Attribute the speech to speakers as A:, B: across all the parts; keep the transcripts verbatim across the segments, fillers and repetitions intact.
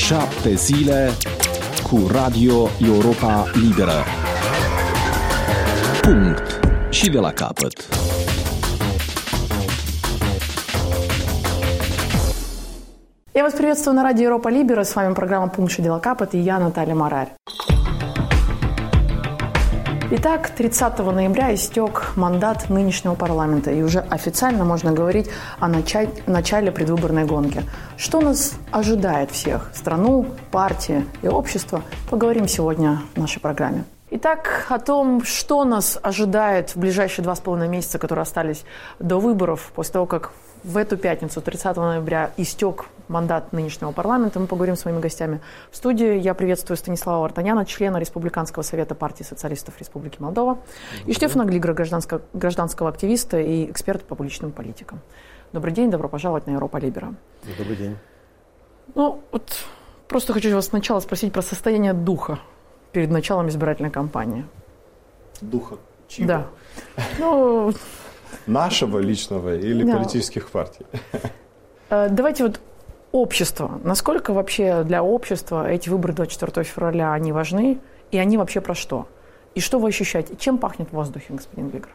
A: Șapte zile cu Radio Europa Liberă. Punct. Și de la capăt.
B: Я вас приветствую на радио Европа Либера. С вами программа «Пункт и дела капот» и я, Наталья Марарь. Итак, тридцатого ноября истек мандат нынешнего парламента, и уже официально можно говорить о начале, начале предвыборной гонки. Что нас ожидает всех – страну, партии и общество – поговорим сегодня в нашей программе. Итак, о том, что нас ожидает в ближайшие два с половиной месяца, которые остались до выборов, после того, как в эту пятницу, тридцатого ноября, истек мандат нынешнего парламента, мы поговорим с моими гостями в студии. Я приветствую Станислава Вартаняна, члена Республиканского совета партии социалистов Республики Молдова, и Штефана Глигера, гражданского, гражданского активиста и эксперта по публичным политикам. Добрый день, добро пожаловать на Европа Либера.
C: Добрый день.
B: Ну, вот просто хочу вас сначала спросить про состояние духа перед началом избирательной кампании.
C: Духа чьего?
B: Да. Ну,
C: нашего личного или
B: да.
C: политических партий?
B: Давайте вот общество. Насколько вообще для общества эти выборы двадцать четвёртого февраля, они важны? И они вообще про что? И что вы ощущаете? Чем пахнет в воздухе, господин Глигер?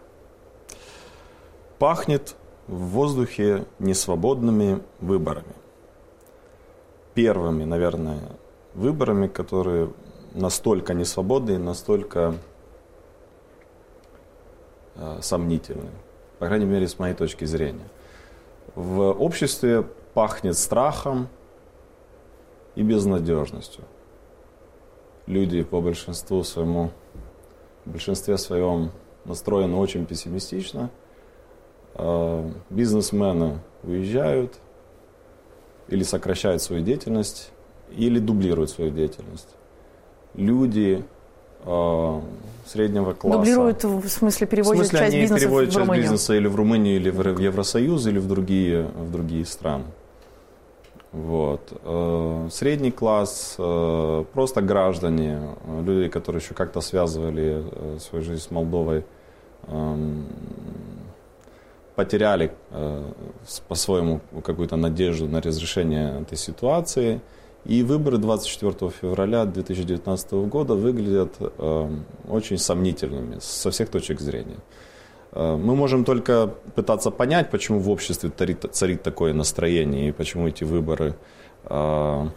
C: Пахнет в воздухе несвободными выборами. Первыми, наверное, выборами, которые настолько несвободные, настолько э, сомнительны. По крайней мере, с моей точки зрения. В обществе пахнет страхом и безнадежностью. Люди по большинству своему, в большинстве своем настроены очень пессимистично. Бизнесмены уезжают или сокращают свою деятельность, или дублируют свою деятельность. Люди э, среднего класса...
B: Дублируют, в смысле, переводят
C: в смысле,
B: часть
C: они
B: бизнеса
C: переводят
B: в
C: часть
B: Румынию?
C: бизнеса или в Румынию, или в Евросоюз, или в другие, в другие страны. Вот. Э, средний класс, э, просто граждане, люди, которые еще как-то связывали э, свою жизнь с Молдовой, э, потеряли э, по-своему какую-то надежду на разрешение этой ситуации. И выборы двадцать четвёртого февраля две тысячи девятнадцатого года выглядят э, очень сомнительными со всех точек зрения. Э, мы можем только пытаться понять, почему в обществе царит, царит такое настроение и почему эти выборы э,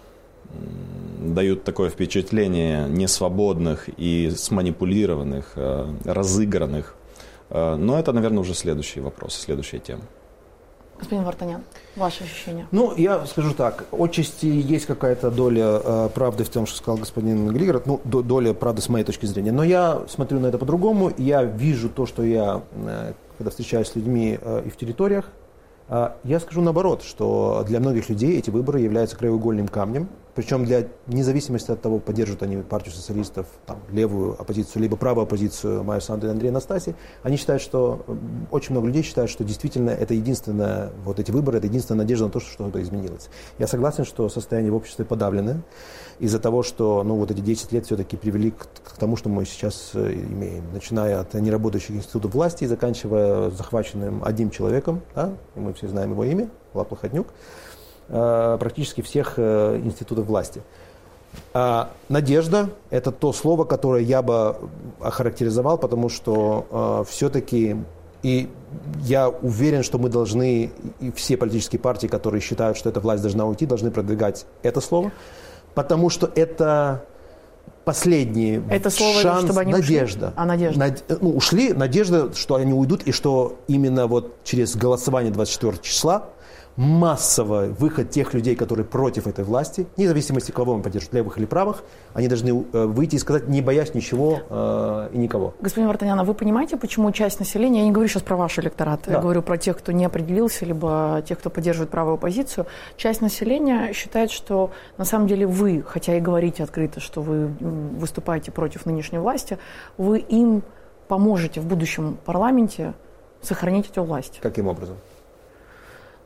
C: дают такое впечатление несвободных и сманипулированных, э, разыгранных. Э, но это, наверное, уже следующий вопрос, следующая тема.
B: Господин Вартанян, ваши ощущения?
D: Ну, я скажу так. Отчасти есть какая-то доля э, правды в том, что сказал господин Глигер. Ну, до, доля правды с моей точки зрения. Но я смотрю на это по-другому. Я вижу то, что я, э, когда встречаюсь с людьми э, и в территориях, э, я скажу наоборот, что для многих людей эти выборы являются краеугольным камнем. Причем для независимости от того, поддерживают они партию социалистов, там, левую оппозицию, либо правую оппозицию Майю Санду и Андрея Настаси, они считают, что, очень много людей считают, что действительно это единственное, вот эти выборы, это единственная надежда на то, что что-то изменилось. Я согласен, что состояние в обществе подавлено из-за того, что ну, вот эти десять лет все-таки привели к, к тому, что мы сейчас имеем, начиная от неработающих институтов власти и заканчивая захваченным одним человеком, да, и мы все знаем его имя, Лапа Ходнюк, практически всех институтов власти. Надежда – это то слово, которое я бы охарактеризовал, потому что все-таки, и я уверен, что мы должны, и все политические партии, которые считают, что эта власть должна уйти, должны продвигать это слово, потому что это последний
B: это слово,
D: шанс,
B: чтобы они
D: надежда.
B: Ушли? А надежда?
D: Над, ну, ушли, надежда, что они уйдут, и что именно вот через голосование двадцать четвёртого числа массовый выход тех людей, которые против этой власти, вне зависимости, кого мы поддерживают, левых или правых, они должны выйти и сказать, не боясь ничего э, и никого.
B: Господин Вартанян, а вы понимаете, почему часть населения, я не говорю сейчас про ваш электорат, да. Я говорю про тех, кто не определился, либо тех, кто поддерживает правую оппозицию, часть населения считает, что на самом деле вы, хотя и говорите открыто, что вы выступаете против нынешней власти, вы им поможете в будущем парламенте сохранить эту власть.
D: Каким образом?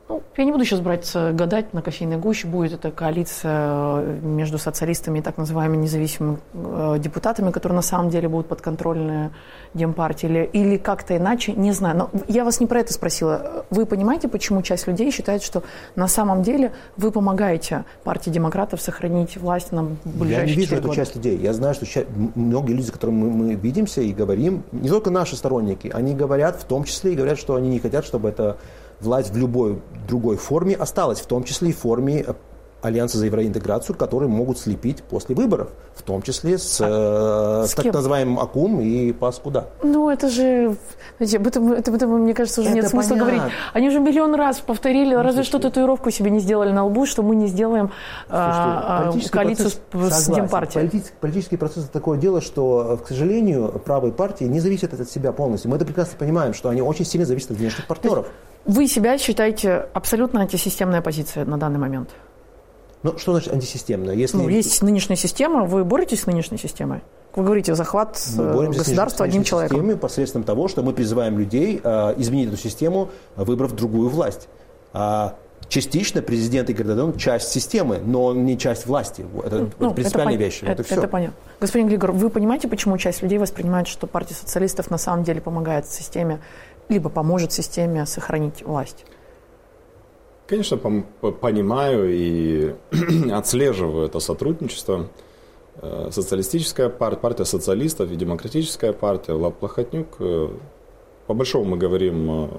B: Ну, я не буду сейчас брать, гадать на кофейной гуще, будет это коалиция между социалистами и так называемыми независимыми депутатами, которые на самом деле будут подконтрольны Демпартии, или, или как-то иначе, не знаю. Но я вас не про это спросила. Вы понимаете, почему часть людей считает, что на самом деле вы помогаете партии демократов сохранить власть на ближайшие
D: Я не вижу
B: четыре
D: эту
B: года?
D: часть людей. Я знаю, что часть, многие люди, с которыми мы, мы видимся и говорим, не только наши сторонники, они говорят, в том числе и говорят, что они не хотят, чтобы эта власть в любой другой форме осталась, в том числе и в форме Альянса за евроинтеграцию, которые могут слепить после выборов, в том числе с, а, э, с так называемым АКУМ и ПАС-Куда.
B: Ну, это же, знаете, об этом, об этом, мне кажется, уже
D: это
B: нет смысла
D: понятно.
B: говорить. Они уже миллион раз повторили, ну, разве что татуировку себе не сделали на лбу, что мы не сделаем а, коалицию процесс, с Демпартией.
D: Политический, политический процесс – это такое дело, что, к сожалению, правые партии не зависят от себя полностью. Мы это прекрасно понимаем, что они очень сильно зависят от внешних партнеров.
B: Вы себя считаете абсолютно антисистемной оппозицией на данный момент?
D: Ну, что значит антисистемная? Если...
B: Ну, есть нынешняя система, вы боретесь с нынешней системой? Вы говорите, захват государства одним человеком.
D: Мы посредством того, что мы призываем людей э, изменить эту систему, выбрав другую власть. А частично президент Игорь Додон часть системы, но он не часть власти. Это, ну, это принципиальная
B: это
D: вещь.
B: Это,
D: это,
B: это,
D: все.
B: это понятно. Господин Глигор, вы понимаете, почему часть людей воспринимает, что партия социалистов на самом деле помогает системе, либо поможет системе сохранить власть?
C: Конечно, понимаю и отслеживаю это сотрудничество. Социалистическая партия, партия социалистов и демократическая партия, Влад Плохотнюк. По большому мы говорим о,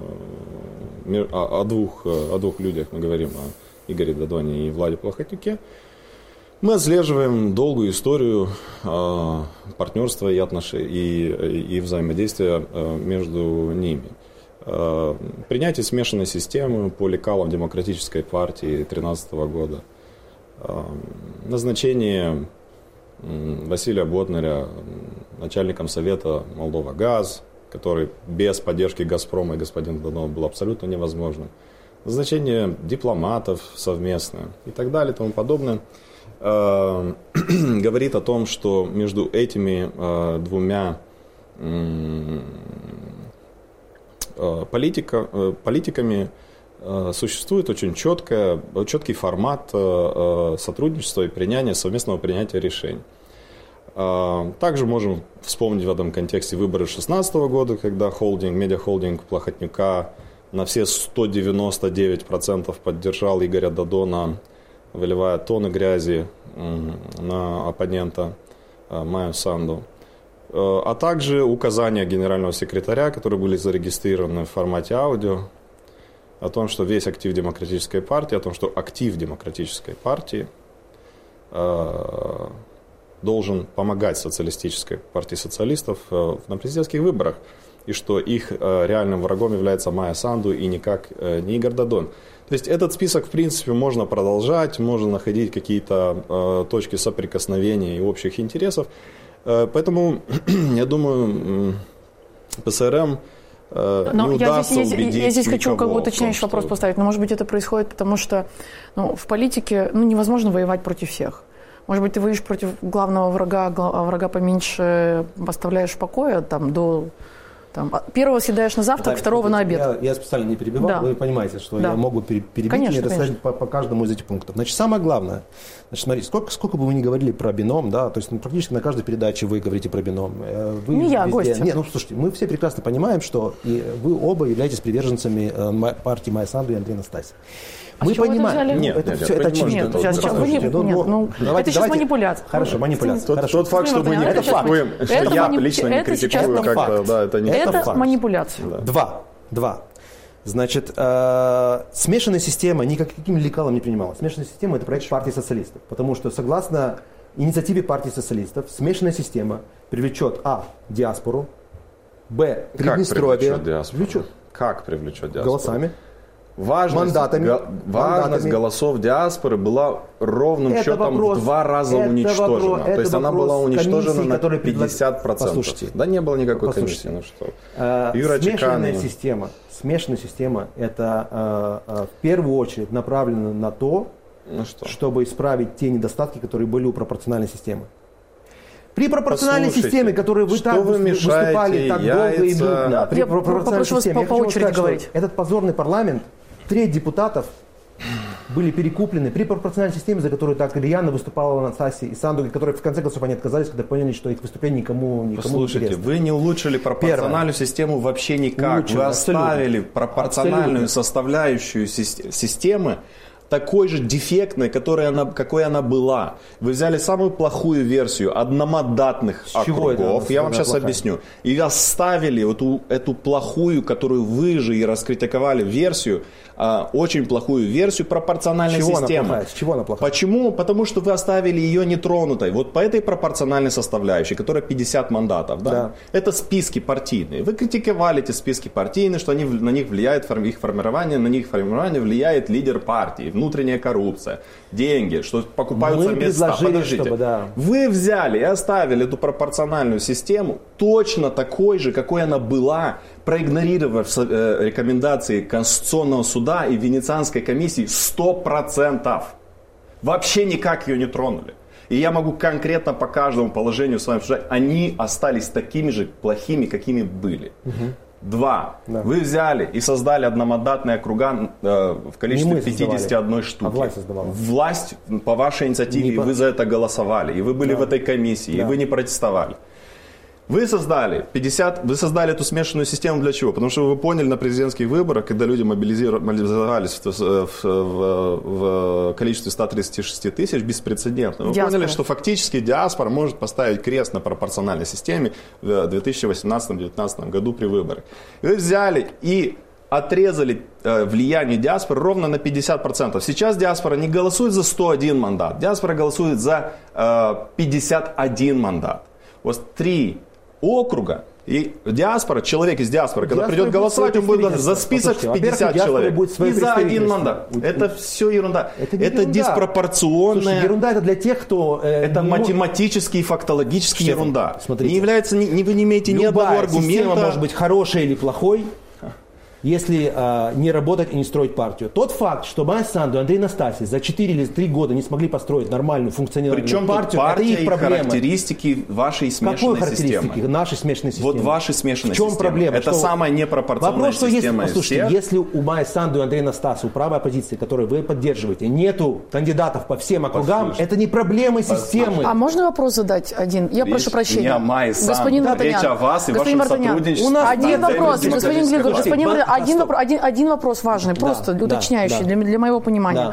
C: о, двух, о двух людях, мы говорим о Игоре Додоне и Владе Плохотнюке. Мы отслеживаем долгую историю партнерства и отношений, и, и взаимодействия между ними. Принятие смешанной системы по лекалам Демократической партии две тысячи тринадцатого года, назначение Василия Ботнаря начальником совета Молдова-Газ, который без поддержки «Газпрома» и господина Додона был абсолютно невозможным, назначение дипломатов совместное и так далее и тому подобное, говорит о том, что между этими двумя Политика, политиками существует очень четкое, четкий формат сотрудничества и принятия, совместного принятия решений. Также можем вспомнить в этом контексте выборы две тысячи шестнадцатого года, когда холдинг, медиахолдинг Плохотнюка на все сто девяносто девять процентов поддержал Игоря Додона, выливая тонны грязи на оппонента Майю Санду. А также указания генерального секретаря, которые были зарегистрированы в формате аудио, о том, что весь актив Демократической партии, о том, что актив Демократической партии э, должен помогать Социалистической партии социалистов э, на президентских выборах, и что их э, реальным врагом является Майя Санду и никак э, не Игорь Додон. То есть этот список, в принципе, можно продолжать, можно находить какие-то э, точки соприкосновения и общих интересов. Поэтому, я думаю, ПСРМ э,
B: Но
C: не удастся
B: я здесь,
C: убедить
B: я здесь хочу как бы
C: том,
B: уточняющий
C: что...
B: вопрос поставить. Но, может быть, это происходит потому, что ну, в политике ну, невозможно воевать против всех. Может быть, ты воюешь против главного врага, а врага поменьше оставляешь в покое там, до... Там, первого съедаешь на завтрак, да, второго на обед.
D: Я, я специально не перебивал, да. Вы понимаете, что да. я могу перебить
B: конечно,
D: и рассказать по, по каждому из этих пунктов. Значит, самое главное, значит, смотрите, сколько, сколько бы вы ни говорили про бином, да, то есть ну, практически на каждой передаче вы говорите про бином. Вы
B: не я, гость.
D: Нет, ну слушайте, мы все прекрасно понимаем, что и вы оба являетесь приверженцами э, партии Майи Санду и Андрея Настасьева.
B: А
D: мы понимаем,
C: нет,
D: это
C: нет,
D: все,
C: нет,
D: это очевидно.
B: Нет, сейчас, сейчас, вы не,
D: ну,
B: нет, ну,
D: давайте,
B: это сейчас
D: давайте,
B: манипуляция.
D: Хорошо, манипуляция.
C: Тот,
D: хорошо.
C: тот факт, что мы не
B: это
C: критикуем,
B: факт.
C: что
B: Это
C: я
B: манипу...
C: лично не
B: это
C: критикую, как-то, да, это не
B: Это,
D: это
B: манипуляция.
C: Да.
D: Два. Два. Значит, э, смешанная система никаким лекалом не принималась. Смешанная система – это проект партии социалистов. Потому что, согласно инициативе партии социалистов, смешанная система привлечет, а, диаспору, б, Приднестровье.
C: Как привлечет диаспору? Привлечет. Как привлечет диаспору?
D: Голосами.
C: Важность,
D: мандатами,
C: го, важность
D: мандатами.
C: голосов диаспоры была ровным
D: это
C: счетом
D: вопрос,
C: в два раза уничтожена.
D: Вопрос,
C: То есть она была уничтожена
D: комиссии,
C: на пятьдесят процентов.
D: Послушайте,
C: да не было никакой
D: послушайте.
C: комиссии. Ну что?
D: Э,
C: Юра
D: смешанная
C: Чеканова.
D: система, смешанная система это э, э, в первую очередь направлена на то,
C: ну что?
D: чтобы исправить те недостатки, которые были у пропорциональной системы. При пропорциональной
C: Послушайте,
D: системе, которой вы так
C: вы
D: выступали так
C: яйца?
D: долго и нудно, при
B: Я
D: пропорциональной
B: попрошу вас
D: системе,
B: по, по очереди
D: сказать,
B: говорить.
D: этот позорный парламент треть депутатов были перекуплены при пропорциональной системе, за которую так рьяно выступала Анастасия и Сандугин, которые в конце концов они отказались, когда поняли, что их выступление никому, никому
C: Послушайте,
D: не интересно.
C: вы не улучшили пропорциональную Первое. систему вообще никак. Улучшили, вы оставили абсолютно. пропорциональную абсолютно. составляющую системы такой же дефектной, которой она, какой она была. Вы взяли самую плохую версию одномандатных С округов, я вам сейчас плохая? объясню, и оставили эту, эту плохую, которую вы же и раскритиковали версию, а, очень плохую версию пропорциональной
D: Чего
C: системы.
D: Она С чего она плохая?
C: Почему? Потому что вы оставили ее нетронутой. Вот по этой пропорциональной составляющей, которая пятьдесят мандатов, да?
D: Да.
C: Это списки партийные. Вы критиковали эти списки партийные, что они, на них влияет их формирование, на них формирование влияет лидер партии, внутренняя коррупция, деньги, что покупаются
D: Мы
C: места. Подождите.
D: Чтобы, да.
C: Вы взяли и оставили эту пропорциональную систему точно такой же, какой она была, проигнорировав рекомендации Конституционного суда и Венецианской комиссии сто процентов. Вообще никак ее не тронули. И я могу конкретно по каждому положению с вами обсуждать, они остались такими же плохими, какими были. Угу. Два. Да. Вы взяли и создали одномандатные округа э, в количестве пятьдесят одной штуки.
D: А власть создавала.
C: Власть по вашей инициативе, и по... вы за это голосовали, и вы были да. в этой комиссии, да. и вы не протестовали. Вы создали пятьдесят, вы создали эту смешанную систему для чего? Потому что вы поняли на президентских выборах, когда люди мобилизовались в, в, в, в количестве ста тридцати шести тысяч, беспрецедентно. Вы диаспора. Поняли, что фактически диаспора может поставить крест на пропорциональной системе в две тысячи восемнадцатом — две тысячи девятнадцатом году при выборах. И вы взяли и отрезали э, влияние диаспоры ровно на пятьдесят процентов. Сейчас диаспора не голосует за сто один мандат, диаспора голосует за э, пятьдесят один мандат. Вот три округа, и диаспора, человек из диаспоры, когда придет голосовать, он будет голосовать за список в пятьдесят человек и за один мандат. Это все ерунда. Это, это диспропорционная...
D: Слушай, ерунда это для тех, кто...
C: Э, это не... математически и фактологически Шеф, ерунда. Смотрите, не является, не, вы не имеете ни одного аргумента.
D: Система может быть хорошей или плохой, если э, не работать и не строить партию. Тот факт, что Майя Санду и Андрей Настасьев за четыре или три года не смогли построить нормальную функциональную
C: Причем
D: партию,
C: партия
D: это их проблема.
C: Характеристики вашей смешанной
D: Какой характеристики
C: системы?
D: Нашей смешанной системы.
C: Вот вашей смешанной
D: системы. В чем
C: системы.
D: проблема?
C: Это
D: что...
C: самая непропорциональная
D: Вопрос, что
C: система
D: если, послушайте,
C: всех.
D: если у Майи Санду и Андрея Настасьева, у правой оппозиции, которую вы поддерживаете, нету кандидатов по всем округам, это не проблема системы.
B: А можно вопрос задать один? Я
C: речь
B: прошу прощения.
C: Не о Майе
B: господин
C: Санду, речь о вас и вашем сотрудничестве.
B: У нас один вопрос, господин Глебов, господин один, один, один вопрос важный, просто да, уточняющий да, да. Для, для моего понимания. Да.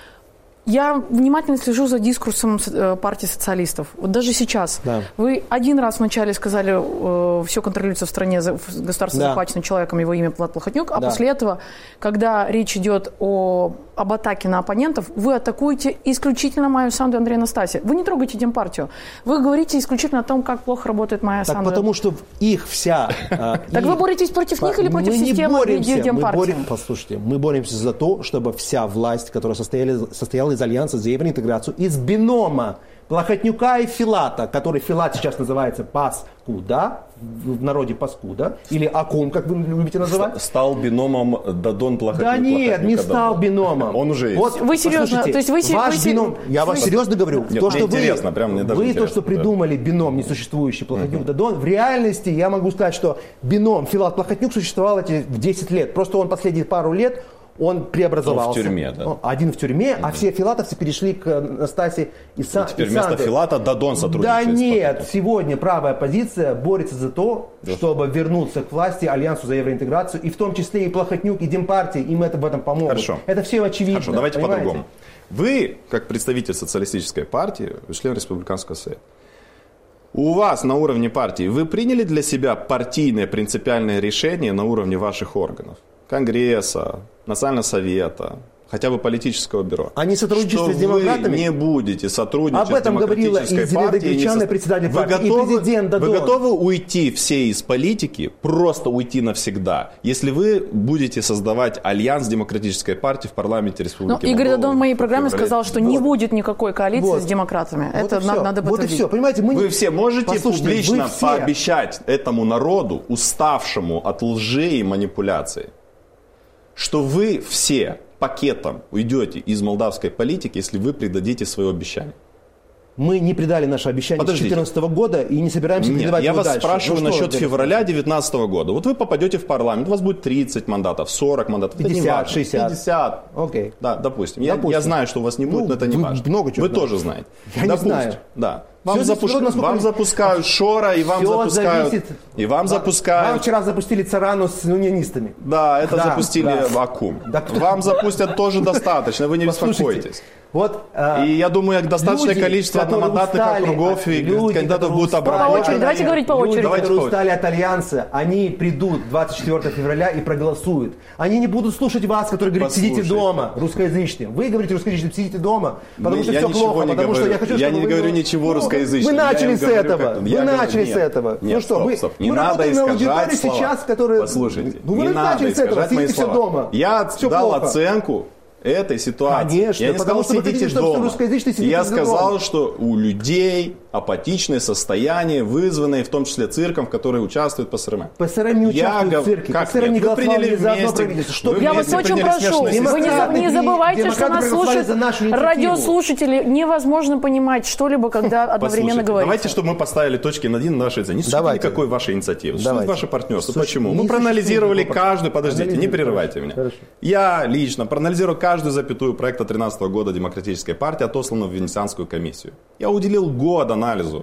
B: Я внимательно слежу за дискурсом партии социалистов. Вот даже сейчас. Да. Вы один раз вначале сказали, э, все контролируется в стране, государство да. захвачено человеком, его имя Влад Плохотнюк, а да. после этого, когда речь идет о, об атаке на оппонентов, вы атакуете исключительно Майю Санду и Андрея Настасьева. Вы не трогаете Демпартию. Вы говорите исключительно о том, как плохо работает Майя
D: так
B: Санду.
D: Потому что их вся...
B: Так вы боретесь против них или против системы Демпартии?
D: Послушайте, мы боремся за то, чтобы вся власть, которая состояла из Альянса за евроинтеграцию, из бинома Плохотнюка и Филата, который Филат сейчас называется Паскуда, в народе Паскуда, или Акун, как вы любите называть.
C: Стал биномом Дадон Плохотнюк.
D: Да нет, не стал
C: Дадон.
D: биномом.
C: Он уже есть.
B: Вот вы серьезно, то есть вы
D: ваш
B: вы,
D: бином, я
B: вы,
D: вас серьезно говорю,
C: нет,
D: то, что
C: интересно,
D: вы,
C: прям мне даже
D: вы
C: интересно,
D: то, что
C: да.
D: придумали бином несуществующий Плохотнюк uh-huh. Дадон, в реальности я могу сказать, что бином Филат Плохотнюк существовал эти в десять лет. Просто он последние пару лет он преобразовался.
C: Он в тюрьме, да.
D: Один в тюрьме, mm-hmm. а все филатовцы перешли к Настасье и Санду.
C: Теперь вместо Филата Дадон сотрудничает.
D: Да нет, сегодня правая оппозиция борется за то, да. чтобы вернуться к власти, Альянсу за евроинтеграцию, и в том числе и Плохотнюк, и Демпартии, им это в этом помогут.
C: Хорошо.
D: Это все очевидно.
C: Хорошо, давайте
D: понимаете?
C: по-другому. Вы, как представитель социалистической партии, вы член Республиканского совета. У вас на уровне партии, вы приняли для себя партийное принципиальное решение на уровне ваших органов? Конгресса, Национального совета, хотя бы политического бюро.
D: Они сотрудничают с демократами?
C: Вы не будете сотрудничать
D: Об этом
C: с демократической
D: говорила и Зинаида Гречана,
C: со...
D: председатель
C: вы
D: партии,
C: готовы,
D: и президент Дадон.
C: Вы готовы уйти все из политики, просто уйти навсегда, если вы будете создавать альянс демократической партии в парламенте Республики
B: ну, Игорь Дадон в моей программе сказал, что
D: вот.
B: не будет никакой коалиции
D: вот.
B: с демократами.
D: Вот
B: это надо, надо
D: Вот и все. Понимаете, мы
C: вы
D: не...
C: все можете
D: Послушайте,
C: публично
D: все...
C: пообещать этому народу, уставшему от лжи и манипуляций, что вы все пакетом уйдете из молдавской политики, если вы предадите свое обещание?
D: Мы не предали наше обещание с две тысячи четырнадцатого года и не собираемся
C: Нет,
D: передавать
C: я
D: его
C: вас
D: дальше.
C: спрашиваю
D: Ну,
C: насчет
D: что,
C: февраля две тысячи девятнадцатого года. Вот вы попадете в парламент, у вас будет тридцать мандатов, сорок мандатов.
D: пятьдесят, шестьдесят.
C: пятьдесят.
D: Окей.
C: Да, допустим. Я,
D: Допустим.
C: я знаю, что у вас не будет,
D: Ну,
C: но это не
D: вы
C: важно.
D: много чего
C: Вы
D: знаете.
C: тоже знаете.
D: Я не
C: Допустим,
D: знаю.
C: Да. Вам,
D: Все
C: запуш...
D: зависит, насколько
C: вам
D: вы-
C: запускают Шора, и вам
D: Все
C: запускают...
D: зависит.
C: И вам
D: Вам
C: запускают...
D: вчера запустили Царану с унионистами.
C: Да, это
D: Да,
C: запустили
D: да.
C: вакуум.
D: Да кто-
C: Вам запустят тоже достаточно, вы не
D: Послушайте,
C: беспокойтесь.
D: Вот, э,
C: И я думаю, достаточное
D: люди,
C: количество
D: которые
C: одномандатных
D: устали,
C: округов и
D: люди,
C: кандидатов
D: которые
C: будут
D: устали
B: По
C: обработаны.
B: очереди, давайте говорить по
D: люди,
B: очереди.
C: Давайте
D: которые
C: по
D: устали от Альянса, они придут двадцать четвёртого февраля и проголосуют. Они не будут слушать вас, который говорит, сидите
C: Послушайте.
D: дома, русскоязычным. Вы говорите русскоязычным, сидите дома, потому
C: Мы-
D: что
C: я
D: все
C: ничего
D: плохо,
C: не
D: потому что
C: говорю.
D: я хочу,
C: Я
D: чтобы
C: не
D: вы...
C: говорю ничего русскоязычным.
D: Вы
C: Я
D: начали
C: им
D: с
C: говорю,
D: этого.
C: как-
D: Вы
C: я говорю,
D: начали
C: нет,
D: с этого.
C: нет,
D: ну что,
C: стоп,
D: вы,
C: стоп. Не
D: мы
C: надо
D: работаем на
C: искажать
D: аудитории
C: слова.
D: сейчас, которые...
C: Послушайте,
D: ну, вы
C: не надо
D: начали с этого,
C: искажать мои
D: сидите все
C: слова.
D: дома.
C: Я
D: Всё
C: дал
D: плохо.
C: оценку этой ситуации.
D: Конечно,
C: я не
D: потому
C: сказал,
D: что вы
C: сидите
D: хотите, чтобы все
C: дома.
D: русскоязычные сидели
C: И я
D: дома.
C: сказал, что у людей апатичное состояние, вызванное в том числе цирком, в который участвует ПСРМ.
D: ПСРМ не
C: Я
D: участвует
C: гов-
D: в цирке.
C: Как
D: ПСРМ
C: нет?
D: не
C: Вы
D: голосовал
C: приняли
D: ни за одно
C: вместе-
D: правительство. Что
C: вы
B: Я вас
C: вместе
B: очень
C: приняли
B: прошу,
C: смешную
B: вы не,
C: систему.
B: заб- не
D: Демократы
B: забывайте, что
D: демократы
B: нас
D: проголосовали
B: слушают
D: за нашу инициативу.
B: радиослушатели. Невозможно понимать что-либо, когда одновременно
C: Послушайте,
B: говорите.
C: давайте, чтобы мы поставили точки над «и» на нашей инициативе. Не существует
D: Давайте.
C: никакой вашей инициативы. Существует
D: Давайте.
C: ваше партнерство.
D: Слушай,
C: Почему?
D: не
C: Мы проанализировали
D: существует никакого
C: каждую... Подождите, не
D: Анализируйте.
C: прерывайте меня.
D: Хорошо.
C: Я лично проанализировал каждую запятую проекта две тысячи тринадцатого года Демократической партии, отосланного в Венецианскую комиссию. Я уделил год анализу.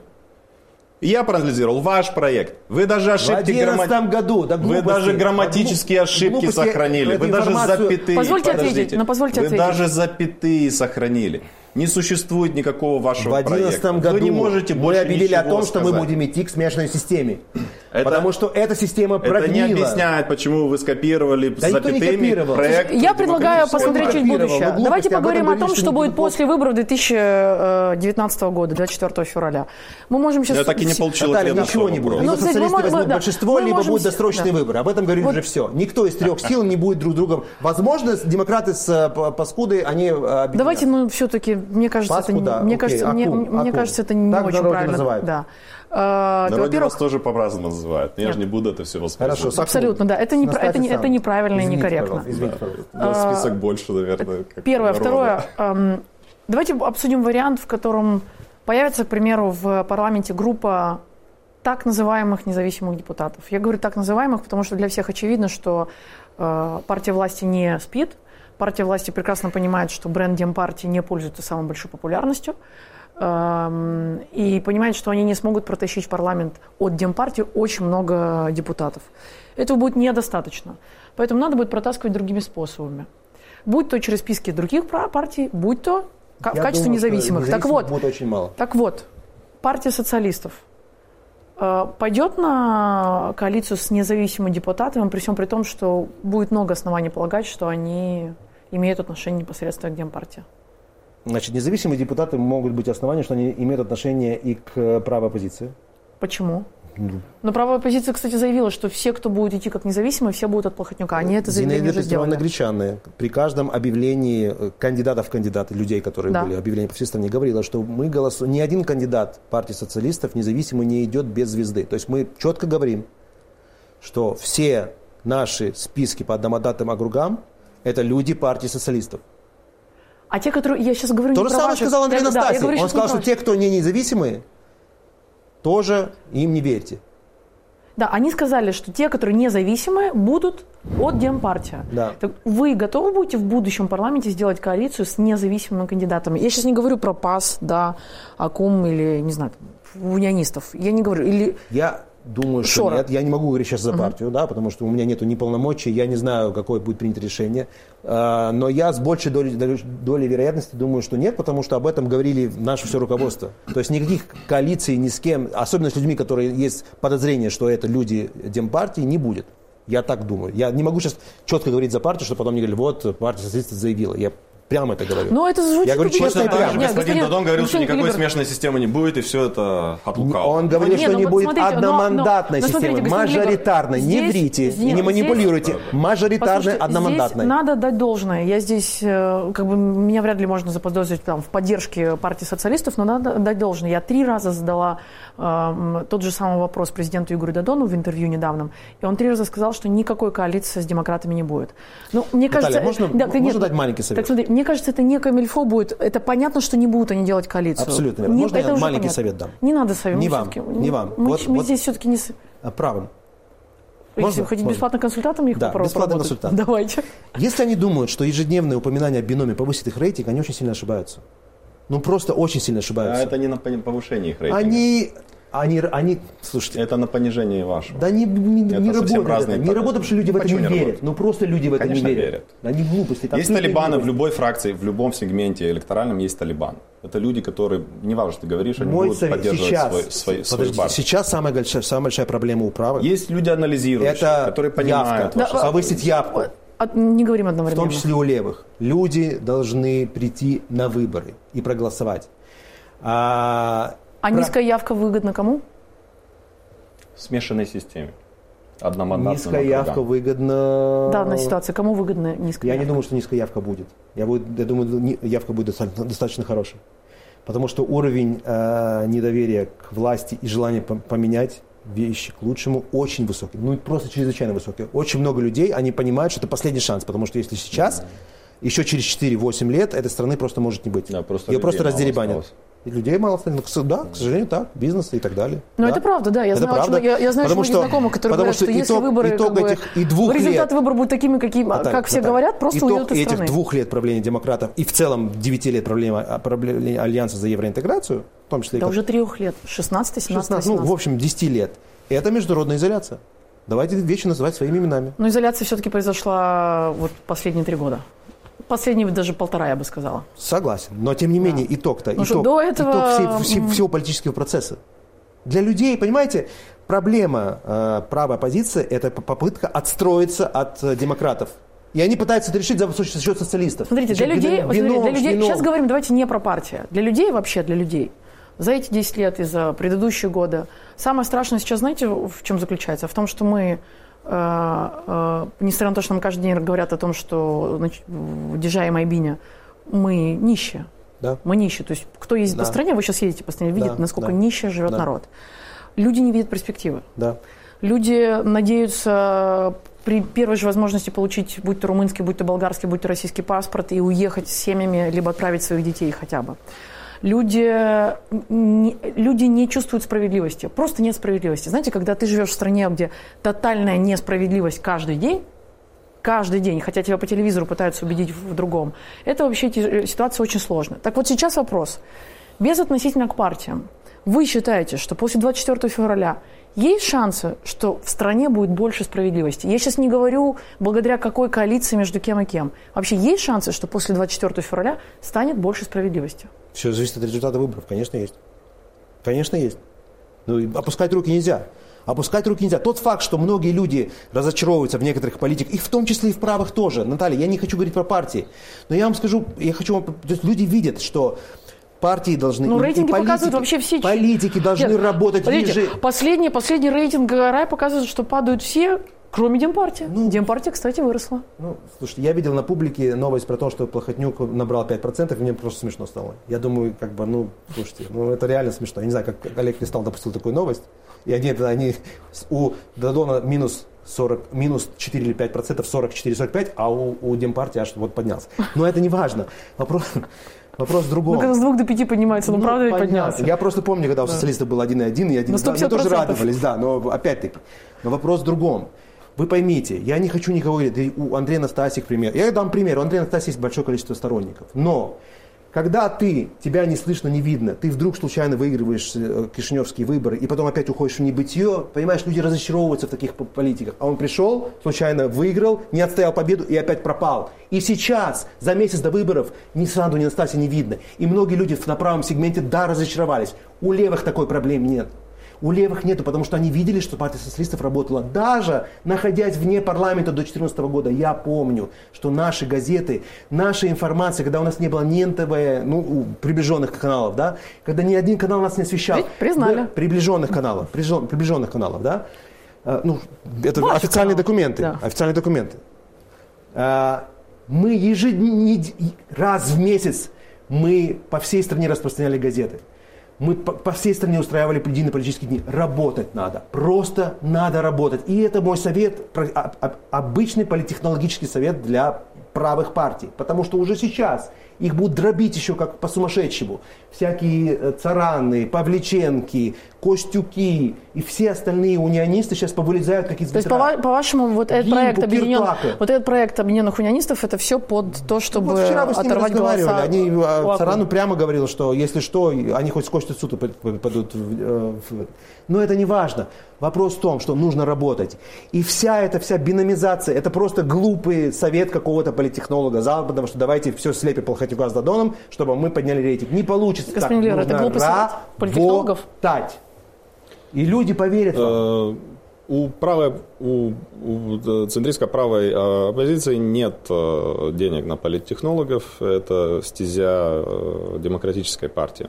C: И я проанализировал ваш проект. Вы даже
D: В
C: ошибки
D: одиннадцатом
C: грамма-
D: году, да,
C: Вы
D: глупости.
C: даже грамматические
D: Глуп-
C: ошибки
D: глупости,
C: сохранили.
D: эту
C: Вы даже
D: информацию-
C: запятые.
B: Позвольте
C: Подождите.
B: ответить, но позвольте
C: Вы
B: ответить.
C: даже запятые сохранили. Не существует никакого вашего
D: В одиннадцатом
C: проекта.
D: году
C: Вы не можете
D: мы
C: больше
D: объявили о
C: ничего
D: том, что мы
C: сказать.
D: будем идти к смешанной системе.
C: Это-
D: Потому что эта система
C: Это
D: прогнила.
C: не объясняет, почему вы скопировали
D: Да
C: с
D: никто не
C: запятыми
D: копировал.
C: проект.
B: Я предлагаю
C: демократического
B: посмотреть чуть в
D: копировал,
B: будущее.
D: но глупости,
B: Давайте
D: об этом
B: поговорим о
D: говорили,
B: том,
D: что
B: что
D: не
B: будет
D: будет.
B: после выборов две тысячи девятнадцатого года, двадцать четвёртого февраля. Мы можем сейчас...
C: Я так и не получил
D: Наталья,
C: ответ на
D: ничего
C: свой
D: не будет.
C: вопрос.
D: Либо
B: Ну, кстати, мы
D: социалисты
B: можем-
D: возьмут
B: да.
D: большинство,
B: Мы
D: либо
B: можем
D: будут
B: с-
D: досрочные
B: да.
D: выборы. Об этом говорили
B: Вот.
D: уже все. Никто из трех сил не будет друг другом. Возможно, демократы с э, п- паскудой, они э, объединятся.
B: Давайте, ну, все-таки, мне кажется, это,
D: Паскуда,
B: мне
D: окей,
B: кажется, мне,
D: акул,
B: мне
D: акул.
B: кажется, это не
D: Так
B: очень
D: народу
B: правильно.
D: называют.
B: Да. А,
C: Народе
B: во-первых,
C: вас тоже по-разному называют. Я
B: Нет.
C: же не буду это все воспринимать.
D: Хорошо, с
B: абсолютно, да. Это, не,
D: Настасья
B: это, не, это
D: Александровна,
B: неправильно и
D: извините,
B: некорректно.
D: пожалуйста, извините, пожалуйста.
C: Да, список больше, наверное. как
B: Первое.
C: народа.
B: Второе. эм, давайте обсудим вариант, в котором появится, к примеру, в парламенте группа так называемых независимых депутатов. Я говорю так называемых, потому что для всех очевидно, что э, партия власти не спит. Партия власти прекрасно понимает, что бренд Демпартии не пользуется самой большой популярностью. Эм, и понимает, что они не смогут протащить в парламент от Демпартии очень много депутатов. Этого будет недостаточно. Поэтому надо будет протаскивать другими способами. Будь то через списки других пра- партий, будь то ка- в
D: Я
B: качестве
D: думаю, что
B: независимых. Так вот,
D: будет очень мало.
B: так вот, партия социалистов э, пойдет на коалицию с независимым депутатом, при всем при том, что будет много оснований полагать, что они имеют отношение непосредственно к Демпартии.
D: Значит, независимые депутаты могут быть основания, что они имеют отношение и к правой оппозиции.
B: Почему? Но правая оппозиция, кстати, заявила, что все, кто будет идти как независимые, все будут от Плохотнюка. Они это заявление
D: Зинаида
B: уже
D: Петровна
B: сделали.
D: Гречаны при каждом объявлении э, кандидатов в кандидаты, людей, которые
B: Да.
D: были объявления по всей стране, говорила, что мы голосуем, ни один кандидат партии социалистов независимый не идет без звезды. То есть мы четко говорим, что все наши списки по одномандатным округам это люди партии социалистов.
B: А те, которые... Я сейчас говорю
D: То
B: не
D: же
B: про
D: самое
B: ваших-
D: сказал Андрей
B: Да, да, я
D: Настасьев.
B: говорю
D: Он
B: сейчас не
D: сказал,
B: про
D: что те, кто не независимые, тоже им не верьте.
B: Да, они сказали, что те, которые независимые, будут от Демпартии.
D: Да.
B: Так вы готовы будете в будущем парламенте сделать коалицию с независимыми кандидатами? Я сейчас не говорю про ПАС, да, АКУМ или, не знаю, унионистов. Я не говорю. Или...
D: Я думаю, что
B: Шора.
D: нет. Я не могу говорить сейчас за партию, да, потому что у меня нету ни полномочий, я не знаю, какое будет принято решение. А, но я с большей долей, долей вероятности думаю, что нет, потому что об этом говорили наше все руководство. То есть никаких коалиций ни с кем, особенно с людьми, которые есть подозрение, что это люди Демпартии, не будет. Я так думаю. Я не могу сейчас четко говорить за партию, чтобы потом не говорили, вот партия социалистов заявила. Я прямо это говорю.
B: Но это звучит...
D: Я говорю
B: как
D: честно и
B: будто-
D: прямо.
B: Нет,
C: Господин Дадон говорил, что
B: господин
C: никакой
B: Калибер-
C: смешанной системы не будет, и все это от лукавого.
D: Он говорил,
B: Не,
D: что
B: ну
D: не
B: вот
D: будет
B: смотрите, но-
D: одномандатной
B: но- но
D: системы,
B: смотрите, господин Калибер,
D: мажоритарной. Не
B: здесь-
D: врите и
B: здесь-
D: не
B: здесь-
D: манипулируйте. Мажоритарной,
B: Послушайте,
D: одномандатной.
B: Здесь надо дать должное. Я здесь, э, как бы, меня вряд ли можно заподозрить там, в поддержке партии социалистов, но надо дать должное. Я три раза задала э, тот же самый вопрос президенту Игорю Дадону в интервью недавнем, и он три раза сказал, что никакой коалиции с демократами не будет. Ну, мне
D: Наталья,
B: кажется,
D: можно-
B: да,
D: можно
B: нет,
D: дать маленький совет?
B: Так, смотри, мне кажется, это не камильфо будет. Это понятно, что не будут они делать коалицию.
D: Абсолютно.
B: Не,
D: Можно я маленький
B: понятно.
D: совет дам?
B: Не надо совет.
D: Не вам, не вам.
B: Мы,
D: вот,
B: мы
D: вот,
B: здесь все-таки не...
D: Правым.
B: Если
D: Можно?
B: вы хотите
D: Можно.
B: бесплатно консультантам их
D: Да,
B: попробовать?
D: бесплатный консультант.
B: Давайте.
D: Если они думают, что ежедневное упоминание о биноме повысит их рейтинг, они очень сильно ошибаются. Ну, просто очень сильно ошибаются.
C: А это не на повышение их рейтинга.
D: Они, они, они, слушайте.
C: Это на понижение вашего.
D: Да не, не, не работает
C: разные
D: это. Не работает, потому что люди в это не,
C: не
D: верят.
C: работает?
D: Ну, просто люди в это
C: Конечно,
D: не верят.
C: верят.
D: Они глупости.
C: Есть талибаны в любой фракции, в любом сегменте электоральном есть талибан. Это люди, которые, не важно, что ты говоришь, они
D: Мой
C: будут
D: совет
C: поддерживать
D: сейчас,
C: свой, свой, свой
D: подождите,
C: бар.
D: сейчас самая большая, самая большая проблема у правых.
C: Есть люди анализирующие,
D: Это
C: которые понимают.
D: явка.
C: ваши
B: Да,
C: события.
D: Повысить явку.
B: От- не говорим
D: В
B: одновременно.
D: том числе у левых. Люди должны прийти на выборы и проголосовать. А,
B: А
D: про-
B: низкая явка выгодна кому?
C: В смешанной системе. Одномандатным
D: Низкая
C: округам.
D: явка выгодна.
B: Данная ситуация. Кому выгодна низкая
D: Я
B: явка?
D: не думаю, что низкая явка будет. Я, буду, я думаю, ни- явка будет достаточно, достаточно хорошей. Потому что уровень э, недоверия к власти и желание пом- поменять вещи к лучшему очень высокий. Ну, просто чрезвычайно высокий. Очень много людей, они понимают, что это последний шанс. Потому что если сейчас, mm-hmm. еще через четыре-восемь лет этой страны просто может не быть.
C: Да, просто
D: Ее
C: людей
D: просто
C: мало
D: раздеребанят.
C: осталось.
D: И людей мало осталось. Ну, да, к сожалению, так. Бизнес и так далее.
B: Ну,
D: да.
B: это правда, да. Я
D: Это
B: знаю,
D: правда.
B: очень, я, я знаю
D: Потому
B: очень
D: что-
B: многих знакомых, которые
D: потому
B: говорят, что,
D: что
B: если
D: итог-
B: выборы,
D: итог
B: как бы,
D: этих и двух
B: результат
D: лет-
B: выборов будет такими, какие,
D: Наталья,
B: как все
D: Наталья,
B: говорят, просто
D: итог
B: уйдут из
D: этих
B: страны.
D: двух лет правления демократов и в целом девяти лет правления, правления Альянса за евроинтеграцию, в том числе и
B: Да
D: как-
B: уже трех лет. шестнадцать, семнадцать,
D: шестнадцать, ну, в
B: восемнадцать.
D: общем, десяти лет. Это международная изоляция. Давайте вещи называть своими именами.
B: Но изоляция все-таки произошла вот последние три года. Последние даже полтора, я бы сказала.
D: Согласен. Но, тем не менее, итог-то,
B: Потому что
D: итог,
B: до этого,
D: итог всей- всей-
B: м.
D: всего политического процесса. Для людей, понимаете, проблема э, правой оппозиции – это п- попытка отстроиться от э, демократов. И они пытаются это решить за за счет социалистов.
B: Смотрите, для
D: Значит,
B: людей,
D: вином,
B: вот смотрите, для людей
D: вином.
B: сейчас говорим, давайте не про партию. Для людей вообще, для людей. За эти десять лет и за предыдущие годы. Самое страшное сейчас, знаете, в чем заключается? В том, что мы, э, э, несмотря на то, что нам каждый день говорят о том, что значит, в Дижа и Майбине мы нищие.
D: Да.
B: Мы нищие. То есть кто ездит
D: Да.
B: по стране, вы сейчас едете по стране, видите,
D: Да,
B: насколько
D: да.
B: нище живет
D: Да.
B: народ. Люди не видят перспективы.
D: Да.
B: Люди надеются при первой же возможности получить, будь то румынский, будь то болгарский, будь то российский паспорт, и уехать с семьями, либо отправить своих детей хотя бы. Люди не, люди не чувствуют справедливости. Просто нет справедливости. Знаете, когда ты живешь в стране, где тотальная несправедливость каждый день, каждый день, хотя тебя по телевизору пытаются убедить в другом, это вообще ти- ситуация очень сложная. Так вот сейчас вопрос. Без относительно к партиям. Вы считаете, что после двадцать четвёртого февраля есть шансы, что в стране будет больше справедливости? Я сейчас не говорю, благодаря какой коалиции между кем и кем. Вообще есть шансы, что после двадцать четвёртого февраля станет больше справедливости?
D: Все зависит от результата выборов. Конечно, есть. Конечно, есть. Ну, и опускать руки нельзя. Опускать руки нельзя. Тот факт, что многие люди разочаровываются в некоторых политиках, и в том числе и в правых тоже. Наталья, я не хочу говорить про партии, но я вам скажу, я хочу вам... То есть люди видят, что партии должны...
B: Ну,
D: и- и
B: рейтинги
D: политики-
B: показывают вообще все...
D: Политики должны
B: Нет,
D: работать
B: смотрите,
D: ниже...
B: Последний, последний рейтинг ГАРАЙ показывает, что падают все, кроме Демпартии.
D: Ну,
B: Демпартия, кстати, выросла.
D: Ну, слушайте, я видел на публике новость про то, что Плохотнюк набрал пять процентов, и мне просто смешно стало. Я думаю, как бы, ну, слушайте, ну, это реально смешно. Я не знаю, как Олег Кристалл допустил такую новость. И они, это, они у Дадона минус сорок, минус четыре или пять процентов, сорок четыре сорок пять, а у, у Демпартии аж вот поднялся. Но это не важно. Вопрос, вопрос в другом.
B: Ну, когда с двух до пяти поднимается, ну, правда ведь
D: понятно.
B: поднялся.
D: Я просто помню, когда у социалистов был один и один, и один
B: На
D: и два. Мы
B: сто пятьдесят
D: тоже
B: процентов.
D: радовались, да, но опять-таки. Но вопрос в другом. Вы поймите, я не хочу никого говорить, да и у Андрея Настасьев пример. Я дам пример, у Андрея Настасьев есть большое количество сторонников. Но когда ты, тебя не слышно, не видно, ты вдруг случайно выигрываешь э, кишиневские выборы, и потом опять уходишь в небытие, понимаешь, люди разочаровываются в таких п- политиках. А он пришел, случайно выиграл, не отстоял победу и опять пропал. И сейчас, за месяц до выборов, ни Санду, ни Настасья не видно. И многие люди на правом сегменте, да, разочаровались. У левых такой проблемы нет. У левых нету, потому что они видели, что партия социалистов работала. Даже находясь вне парламента до две тысячи четырнадцатого года, я помню, что наши газеты, наша информация, когда у нас не было ни эн тэ вэ, ну, у приближенных каналов, да, когда ни один канал нас не освещал.
B: Ведь признали.
D: Да, приближенных каналов, приближен- приближенных каналов, да. Э, Ну, это
B: Ваши
D: официальные
B: каналы.
D: документы.
B: Да.
D: Официальные документы. Э, Мы ежедневно, раз в месяц, мы по всей стране распространяли газеты. Мы по, по всей стране устраивали единые политические дни. Работать надо. Просто надо работать. И это мой совет, про- а- а- обычный политтехнологический совет для правых партий. Потому что уже сейчас их будут дробить еще как по сумасшедшему. Всякие Цараны, Павличенки, Костюки и все остальные унионисты сейчас повылезают как из
B: То есть, по- по-вашему, вот этот,
D: Гимбу,
B: проект объединен...
D: Киртака.
B: вот этот проект объединенных унионистов, это все под то, чтобы
D: Вот вчера вы с ними
B: оторвать
D: разговаривали.
B: голоса?
D: Они,
B: Лаку.
D: Царану прямо говорил, что если что, они хоть с Конституцию пойдут. В, в... Но это не важно. Вопрос в том, что нужно работать. И вся эта вся биномизация, это просто глупый совет какого-то политтехнолога западного, что давайте все слепим Плохотнюка с Додоном, чтобы мы подняли рейтинг. Не получится.
B: Господин Глигер, это глупый совет политтехнологов?
D: Работать. И люди поверят вам.
C: У правой, у, у центристско-правой э, оппозиции нет э, денег на политтехнологов. Это стезя э, демократической партии.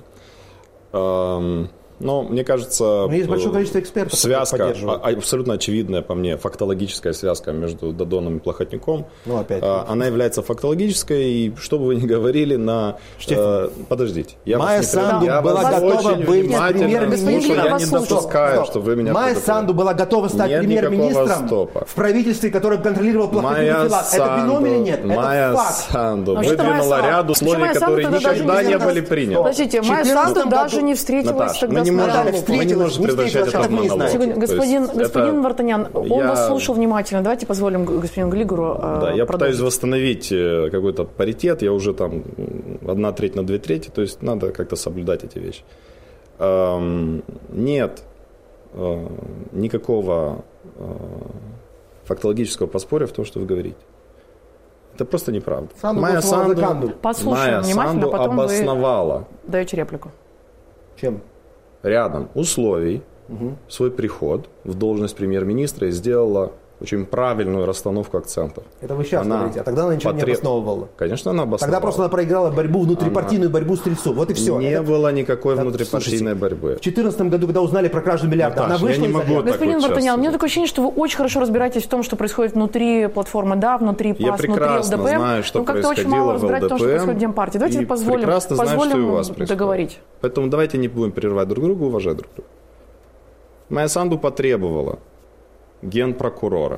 C: Эм, но мне кажется,
D: Но есть большое количество экспертов,
C: связка, а, абсолютно очевидная по мне, фактологическая связка между Додоном и Плохотнюком,
D: ну, опять.
C: Э, она является фактологической. И что бы вы ни говорили на... Э, подождите. Я
D: Майя
C: вас не
D: Санду
C: прерываю. Я
D: была
C: вас
D: готова
C: очень
D: быть
C: внимательно
D: премьер-министром.
C: слушаю. Я не
B: Стоп,
C: допускаю,
D: стоп.
C: что вы меня
D: Майя
C: предупредили.
D: Санду была готова стать
C: Нет
D: премьер-министром
C: никакого стопа.
D: в правительстве, которое контролировал Плохотнюк и
C: Майя
D: Филат. Это бином или нет?
C: Майя
D: Это факт.
C: Санду
B: Вообще-то Майя
C: выдвинула
B: Санду-
C: ряд условий,
B: Майя Санду
C: которые
B: тогда даже
C: никогда
B: не
C: не
B: знала-
C: были приняты.
B: Подождите, Майя
D: четырнадцатом
B: Санду даже
D: году-
B: не встретилась
C: Наташ,
B: тогда
C: мы не
B: с
C: можем,
B: Натальей.
C: мы не
D: встретилась,
C: можем
D: не
C: превращать
D: встретилась,
C: это в
D: это вы не
C: монолог.
D: знаете.
C: То есть
B: Господин,
C: это-
B: господин Вартанян, он
C: я-
B: вас слушал внимательно. Давайте позволим господину Глигеру э,
C: Да, я пытаюсь
B: продолжить.
C: восстановить э, какой-то паритет. Я уже там одна треть на две трети. То есть надо как-то соблюдать эти вещи. Эм, нет э, никакого э, фактологического подспорья в том, что вы говорите. Это просто неправда.
D: Санду
C: Майя
D: голосовала за
C: Санду,
D: Канду.
B: Послушаем
C: Майя
B: внимательно,
C: Санду
B: потом вы-
C: обосновала
B: Даете реплику.
D: Чем?
C: рядом условий свой приход в должность премьер-министра и сделала очень правильную расстановку акцентов.
D: Это вы сейчас
C: Она
D: говорите, а тогда она ничего
C: потреб-
D: не обосновывала.
C: Конечно, она обосновала.
D: Тогда просто она проиграла борьбу, внутрипартийную борьбу Стрельцу. Вот и все.
C: Не
D: Это-
C: было никакой
D: Да,
C: внутрипартийной
D: слушайте,
C: борьбы.
D: В две тысячи четырнадцатом году, когда узнали про кражу миллиарда,
C: Наташа,
D: она вышла
C: я не
D: из
C: могу
D: заряда?
C: так
B: Господин
C: вот
B: Вартанян,
C: часто.
B: у меня такое ощущение, что вы очень хорошо разбираетесь в том, что происходит внутри платформы ДА, внутри ПАС,
C: Я
B: внутри
C: прекрасно
B: ЛДПМ.
C: знаю, что
B: Но как-то очень
C: происходило
B: мало
C: в
B: разбираетесь в том, что
C: ЛДПМ,
B: происходит в Демпартии. Давайте
C: и
B: позволим,
C: прекрасно знаю,
B: позволим
C: что и у вас происходит.
B: договорить.
C: Поэтому давайте не будем прерывать друг друга, уважать друг друга. Майя Санду потребовала генпрокурора.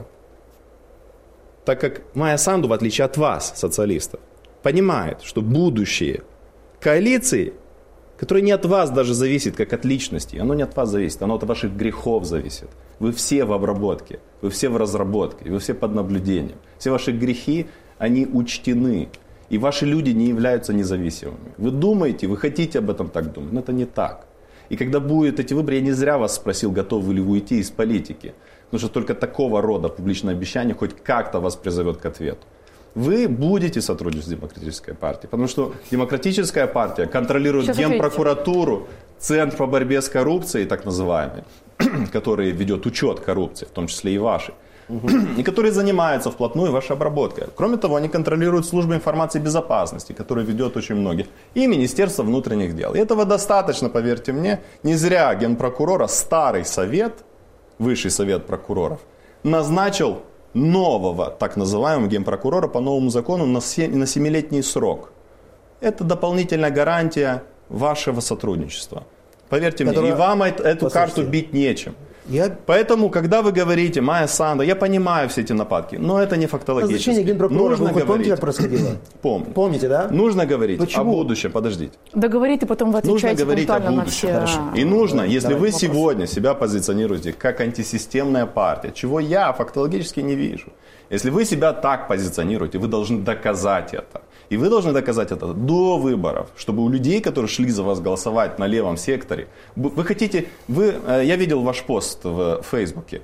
C: Так как Майя Санду, в отличие от вас, социалистов, понимает, что будущее коалиции, которое не от вас даже зависит, как от личности, оно не от вас зависит, оно от ваших грехов зависит. Вы все в обработке, вы все в разработке, вы все под наблюдением. Все ваши грехи, они учтены. И ваши люди не являются независимыми. Вы думаете, вы хотите об этом так думать, но это не так. И когда будут эти выборы, я не зря вас спросил, готовы ли вы уйти из политики. Потому что только такого рода публичное обещание хоть как-то вас призовет к ответу. Вы будете сотрудничать с Демократической партией, потому что Демократическая партия контролирует
B: Сейчас
C: Генпрокуратуру, Центр по борьбе с коррупцией, так называемый, который ведет учет коррупции, в том числе и вашей, и который занимается вплотную вашей обработкой. Кроме того, они контролируют службу информации безопасности, которая ведет очень многих, и Министерство внутренних дел. И этого достаточно, поверьте мне. Не зря Генпрокурора, старый совет, Высший совет прокуроров, назначил нового, так называемого генпрокурора по новому закону на семилетний срок. Это дополнительная гарантия вашего сотрудничества. Поверьте
D: Которая...
C: мне, и вам эту
D: Послушайте.
C: карту бить нечем.
D: Я...
C: Поэтому, когда вы говорите Майя Санду, я понимаю все эти нападки, но это не фактологически.
D: Назначение генпрокурора,
C: Нужно
D: вы помните,
C: говорить.
D: как происходило?
C: Помню.
D: Помните, да?
C: Нужно говорить
D: Почему?
C: о будущем. Подождите.
B: Договорить, и потом вы
C: Нужно
B: отвечаете
C: говорить о
B: пунктуально на
C: будущем.
B: все.
C: Хорошо. И нужно, если
B: Давай,
C: вы
B: вопрос.
C: сегодня себя позиционируете как антисистемная партия, чего я фактологически не вижу. Если вы себя так позиционируете, вы должны доказать это. И вы должны доказать это до выборов, чтобы у людей, которые шли за вас голосовать на левом секторе, вы хотите, вы, я видел ваш пост в Фейсбуке.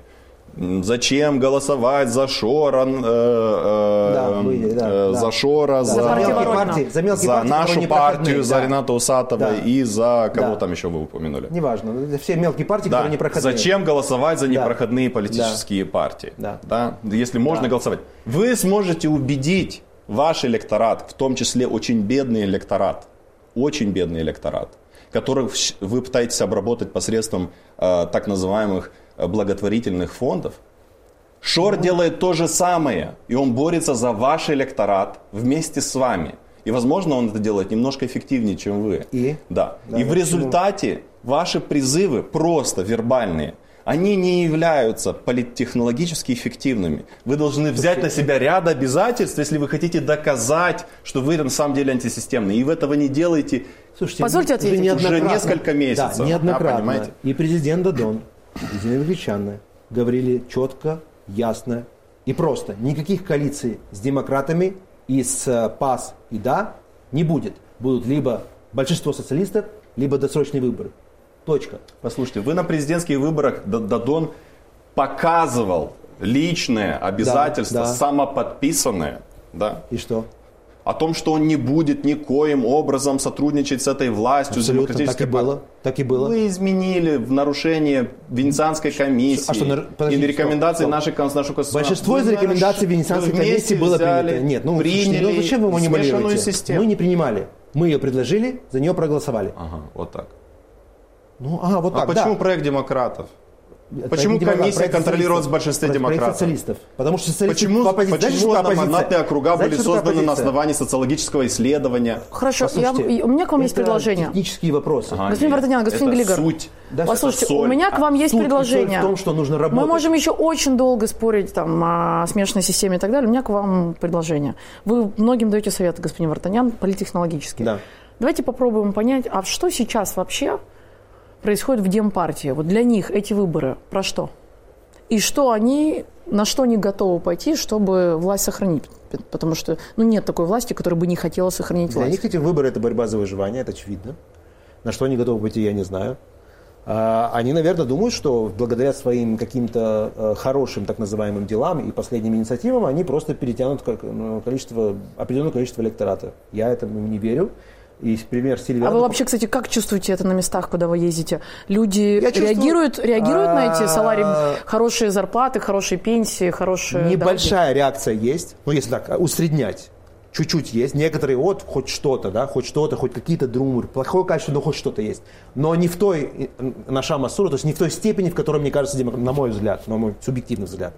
C: Зачем голосовать за Шора, э, э,
D: Да, вы, да,
C: э,
D: да.
C: за Шора,
D: Да,
C: за,
D: за мелкие
B: Воронина.
D: партии, за, мелкие
C: за
D: партии,
C: нашу
D: которые не
C: партию,
D: проходные,
C: за
D: да.
C: Ренату Усатова
D: Да.
C: и за кого
D: Да.
C: там еще вы упомянули.
D: Неважно, это все мелкие партии,
C: Да.
D: которые не проходные.
C: Зачем голосовать за
D: Да.
C: непроходные политические партии?
D: Да.
C: Да? Если можно
D: Да.
C: голосовать. Вы сможете убедить ваш электорат, в том числе очень бедный электорат, очень бедный электорат, который вы пытаетесь обработать посредством э, так называемых э, благотворительных фондов. Шор делает то же самое, и он борется за ваш электорат вместе с вами. И, возможно, он это делает немножко эффективнее, чем вы.
D: И?
C: Да.
D: Да,
C: И в
D: почему?
C: результате ваши призывы, просто вербальные, они не являются политтехнологически эффективными. Вы должны взять на себя ряд обязательств, если вы хотите доказать, что вы на самом деле антисистемный. И вы этого не делаете.
B: Слушайте, Позвольте ответить.
C: Уже несколько месяцев.
D: Да, неоднократно. Да, и президент Додон, и Зинаида Гречанная говорили четко, ясно и просто. Никаких коалиций с демократами и с ПАС и ДА не будет. Будут либо большинство социалистов, либо досрочные выборы. Точка.
C: Послушайте, вы на президентских выборах Додон показывал личные обязательства, да, да. самоподписанные. Да?
D: И что?
C: О том, что он не будет никоим образом сотрудничать с этой властью.
D: Абсолютно, так и было. Так и было.
C: Вы изменили в нарушение Венецианской комиссии а что, подожди, и рекомендации нашей Конституции.
D: Большинство из рекомендаций Венецианской комиссии было принято. Нет, ну,
C: приняли
D: ну зачем вы его манипулируете?
C: Систему.
D: Мы не принимали. Мы ее предложили, за нее проголосовали.
C: Ага, вот так.
D: Ну, ага, вот так,
C: а почему
D: да.
C: проект демократов? Почему комиссия контролирует в большинстве демократов?
D: Социалистов. Потому что социалисты
C: Почему, почему одномандатные округа были созданы на основании социологического исследования?
B: Хорошо, я, у меня к вам есть предложение.
D: Технические вопросы.
B: Ага, господин Вартанян, господин Глигор.
C: Суть.
B: Да, послушайте, у меня к вам есть
D: Суть
B: предложение.
D: В том, что нужно работать.
B: Мы можем еще очень долго спорить там, о смешанной системе и так далее. У меня к вам предложение. Вы многим даете советы, господин Вартанян, политтехнологические.
D: Да.
B: Давайте попробуем понять, а что сейчас вообще происходит в Демпартии? Вот для них эти выборы про что? И что они, на что они готовы пойти, чтобы власть сохранить? Потому что ну, нет такой власти, которая бы не хотела сохранить
D: для
B: власть.
D: Для них эти выборы – это борьба за выживание, это очевидно. На что они готовы пойти, я не знаю. А, они, наверное, думают, что благодаря своим каким-то а, хорошим так называемым делам и последним инициативам они просто перетянут количество, определенное количество электората. Я этому не верю. И пример Сильвии.
B: А вы вообще, кстати, как чувствуете это на местах, куда вы ездите? Люди реагируют, реагируют на эти салари, хорошие зарплаты, хорошие пенсии, хорошие...
D: Небольшая реакция есть, ну если так, усреднять. Чуть-чуть есть. Некоторые, вот, хоть что-то, да, хоть что-то, хоть какие-то друмы, плохое качество, но хоть что-то есть. Но не в той, наша массура, то есть не в той степени, в которой, мне кажется, на мой взгляд, на мой субъективный взгляд.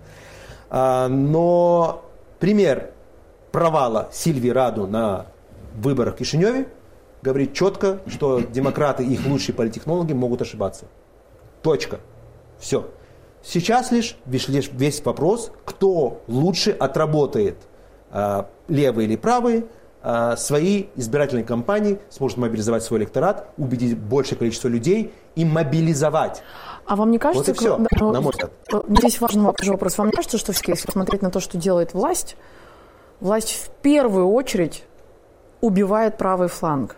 D: Но пример провала Сильвии Раду на выборах в Кишиневе говорит четко, что демократы и их лучшие политтехнологи могут ошибаться. Точка. Все. Сейчас лишь весь, весь вопрос, кто лучше отработает, э, левые или правые, э, свои избирательные кампании, сможет мобилизовать свой электорат, убедить большее количество людей и мобилизовать.
B: А вам не кажется,
D: вот и все,
B: что,
D: на мой взгляд.
B: Здесь важный вопрос. Вам не кажется, что если смотреть на то, что делает власть, власть в первую очередь убивает правый фланг?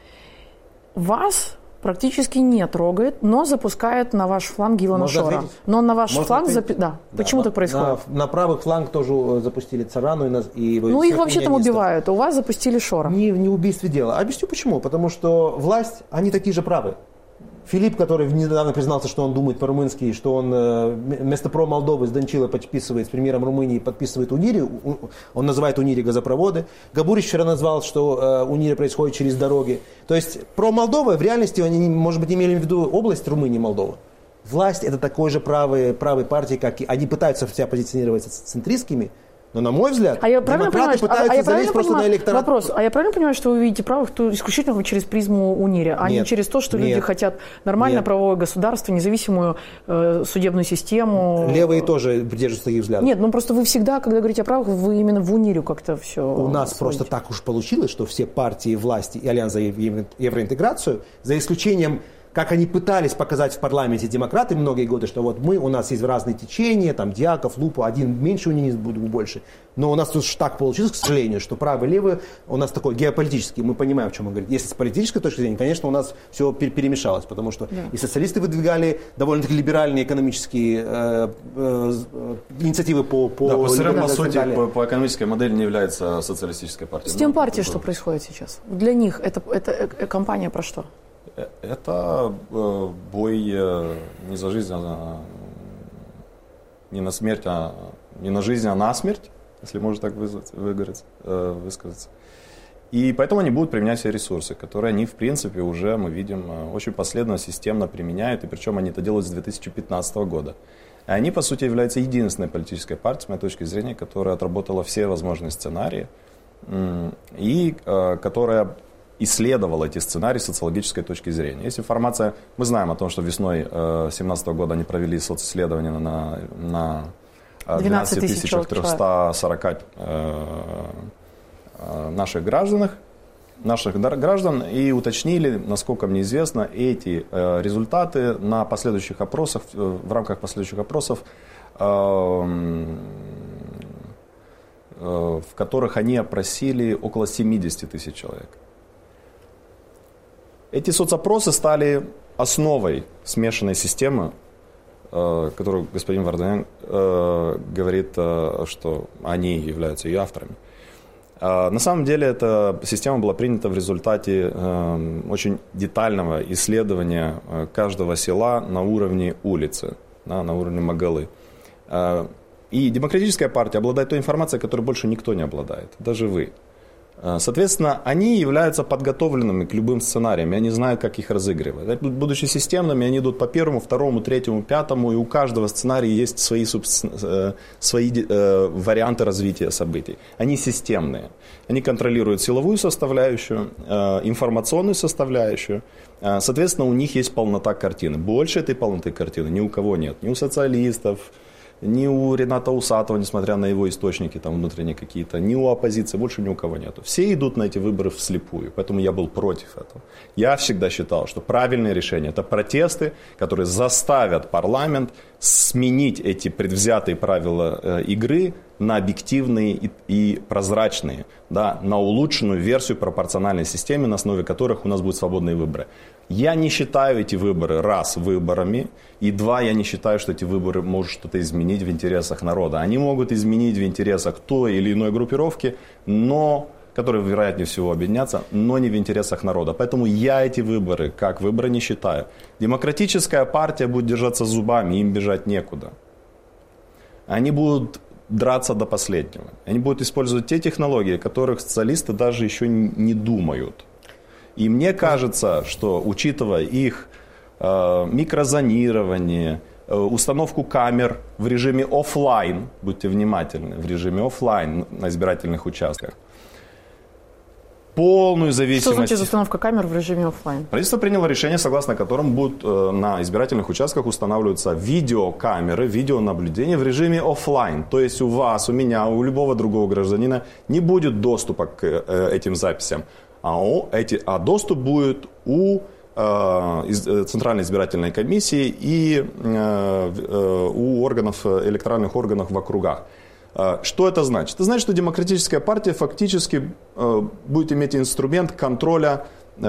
B: Вас практически не трогает, но запускает на ваш фланг Гилана Шора. Но на ваш
D: Можно
B: фланг... Запи... Да. Да. Почему
D: на,
B: так происходит?
D: На, на правый фланг тоже запустили Царану. И, на, и
B: ну, их вообще там убивают. У вас запустили Шора.
D: Не, не убийстве дело. Объясню почему. Потому что власть, они такие же правые. Филипп, который недавно признался, что он думает по-румынски, что он вместо про Молдовы с Данчило подписывает с премьером Румынии, подписывает УНИРи, он называет УНИРи газопроводы. Габурич вчера назвал, что УНИРи происходит через дороги. То есть про Молдову в реальности они, может быть, имели в виду область Румынии и Молдовы. Власть это такой же правые, правые партии, как и они пытаются себя позиционировать центристскими. Но, на мой взгляд,
B: а я демократы
D: понимаю,
B: пытаются
D: а, а залезть просто
B: понимаю,
D: на электорат.
B: Вопрос, а я правильно понимаю, что вы видите правых то исключительно через призму УНИРи, а
D: нет,
B: не через то, что
D: нет,
B: люди хотят нормальное
D: нет.
B: правовое государство, независимую э, судебную систему?
D: Левые тоже придерживаются таких взглядов.
B: Нет, ну просто вы всегда, когда говорите о правых, вы именно в УНИРе как-то все...
D: У нас
B: сводите.
D: Просто так уж получилось, что все партии власти и Альянс за евроинтеграцию, за исключением... Как они пытались показать в парламенте демократы многие годы, что вот мы, у нас есть разные течения, там Дьяков, Лупа, один меньше унионист, другой больше. Но у нас тут так получилось, к сожалению, что правый и левый у нас такой геополитический, мы понимаем, о чем он говорит. Если с политической точки зрения, конечно, у нас все перемешалось, потому что да. и социалисты выдвигали довольно-таки либеральные экономические э, э, инициативы по... по
C: да, ПСР, по сути, по, по экономической модели не является социалистической партией.
B: С тем партией что происходит сейчас? Для них это, это, это кампания про что?
C: Это бой не за жизнь, а не на смерть, а не на жизнь, а на смерть, если можно так вызвать, выговорить, высказаться. И поэтому они будут применять все ресурсы, которые они, в принципе, уже, мы видим, очень последовательно, системно применяют, и причем они это делают с две тысячи пятнадцатого года. И они, по сути, являются единственной политической партией, с моей точки зрения, которая отработала все возможные сценарии, и которая исследовал эти сценарии с социологической точки зрения. Есть информация, мы знаем о том, что весной две тысячи семнадцатого года они провели социсследование на, на двенадцати тысячах трёхстах сорока э, наших гражданах, наших граждан и уточнили, насколько мне известно, эти э, результаты на последующих опросах, э, в рамках последующих опросов, э, э, в которых они опросили около семидесяти тысяч человек. Эти соцопросы стали основой смешанной системы, э, которую господин Варданян э, говорит, э, что они являются ее авторами. На самом деле эта система была принята в результате э, очень детального исследования каждого села на уровне улицы, да, на уровне Магалы. Э, и Демократическая партия обладает той информацией, которой больше никто не обладает, даже вы. Э, соответственно, они являются подготовленными к любым сценариям, и они знают, как их разыгрывать. Будучи системными, они идут по первому, второму, третьему, пятому, и у каждого сценария есть свои, э, свои э, варианты развития событий. Они системные. Они контролируют силовую составляющую, э, информационную составляющую. Э, соответственно, у них есть полнота картины. Больше этой полноты картины ни у кого нет. Ни у социалистов, ни у Рената Усатова, несмотря на его источники там внутренние какие-то, ни у оппозиции, больше ни у кого нету. Все идут на эти выборы вслепую, поэтому я был против этого. Я всегда считал, что правильное решение – это протесты, которые заставят парламент сменить эти предвзятые правила э, игры на объективные и, и прозрачные, да, на улучшенную версию пропорциональной системы, на основе которых у нас будут свободные выборы. Я не считаю эти выборы, раз, выборами, и два, я не считаю, что эти выборы могут что-то изменить в интересах народа. Они могут изменить в интересах той или иной группировки, но, которые, вероятнее всего, объединятся, но не в интересах народа. Поэтому я эти выборы как выборы не считаю. Демократическая партия будет держаться зубами, им бежать некуда. Они будут драться до последнего. Они будут использовать те технологии, о которых социалисты даже еще не думают. И мне кажется, что, учитывая их э, микрозонирование, э, установку камер в режиме офлайн, будьте внимательны, в режиме офлайн на избирательных участках, полную зависимость...
B: Что значит установка камер в режиме офлайн?
C: Правительство приняло решение, согласно которому будут э, на избирательных участках устанавливаться видеокамеры, видеонаблюдение в режиме офлайн. То есть у вас, у меня, у любого другого гражданина не будет доступа к э, этим записям. А, у, эти, а доступ будет у э, из, Центральной избирательной комиссии и э, э, у органов, электоральных органов в округах. Э, что это значит? Это значит, что Демократическая партия фактически э, будет иметь инструмент контроля э,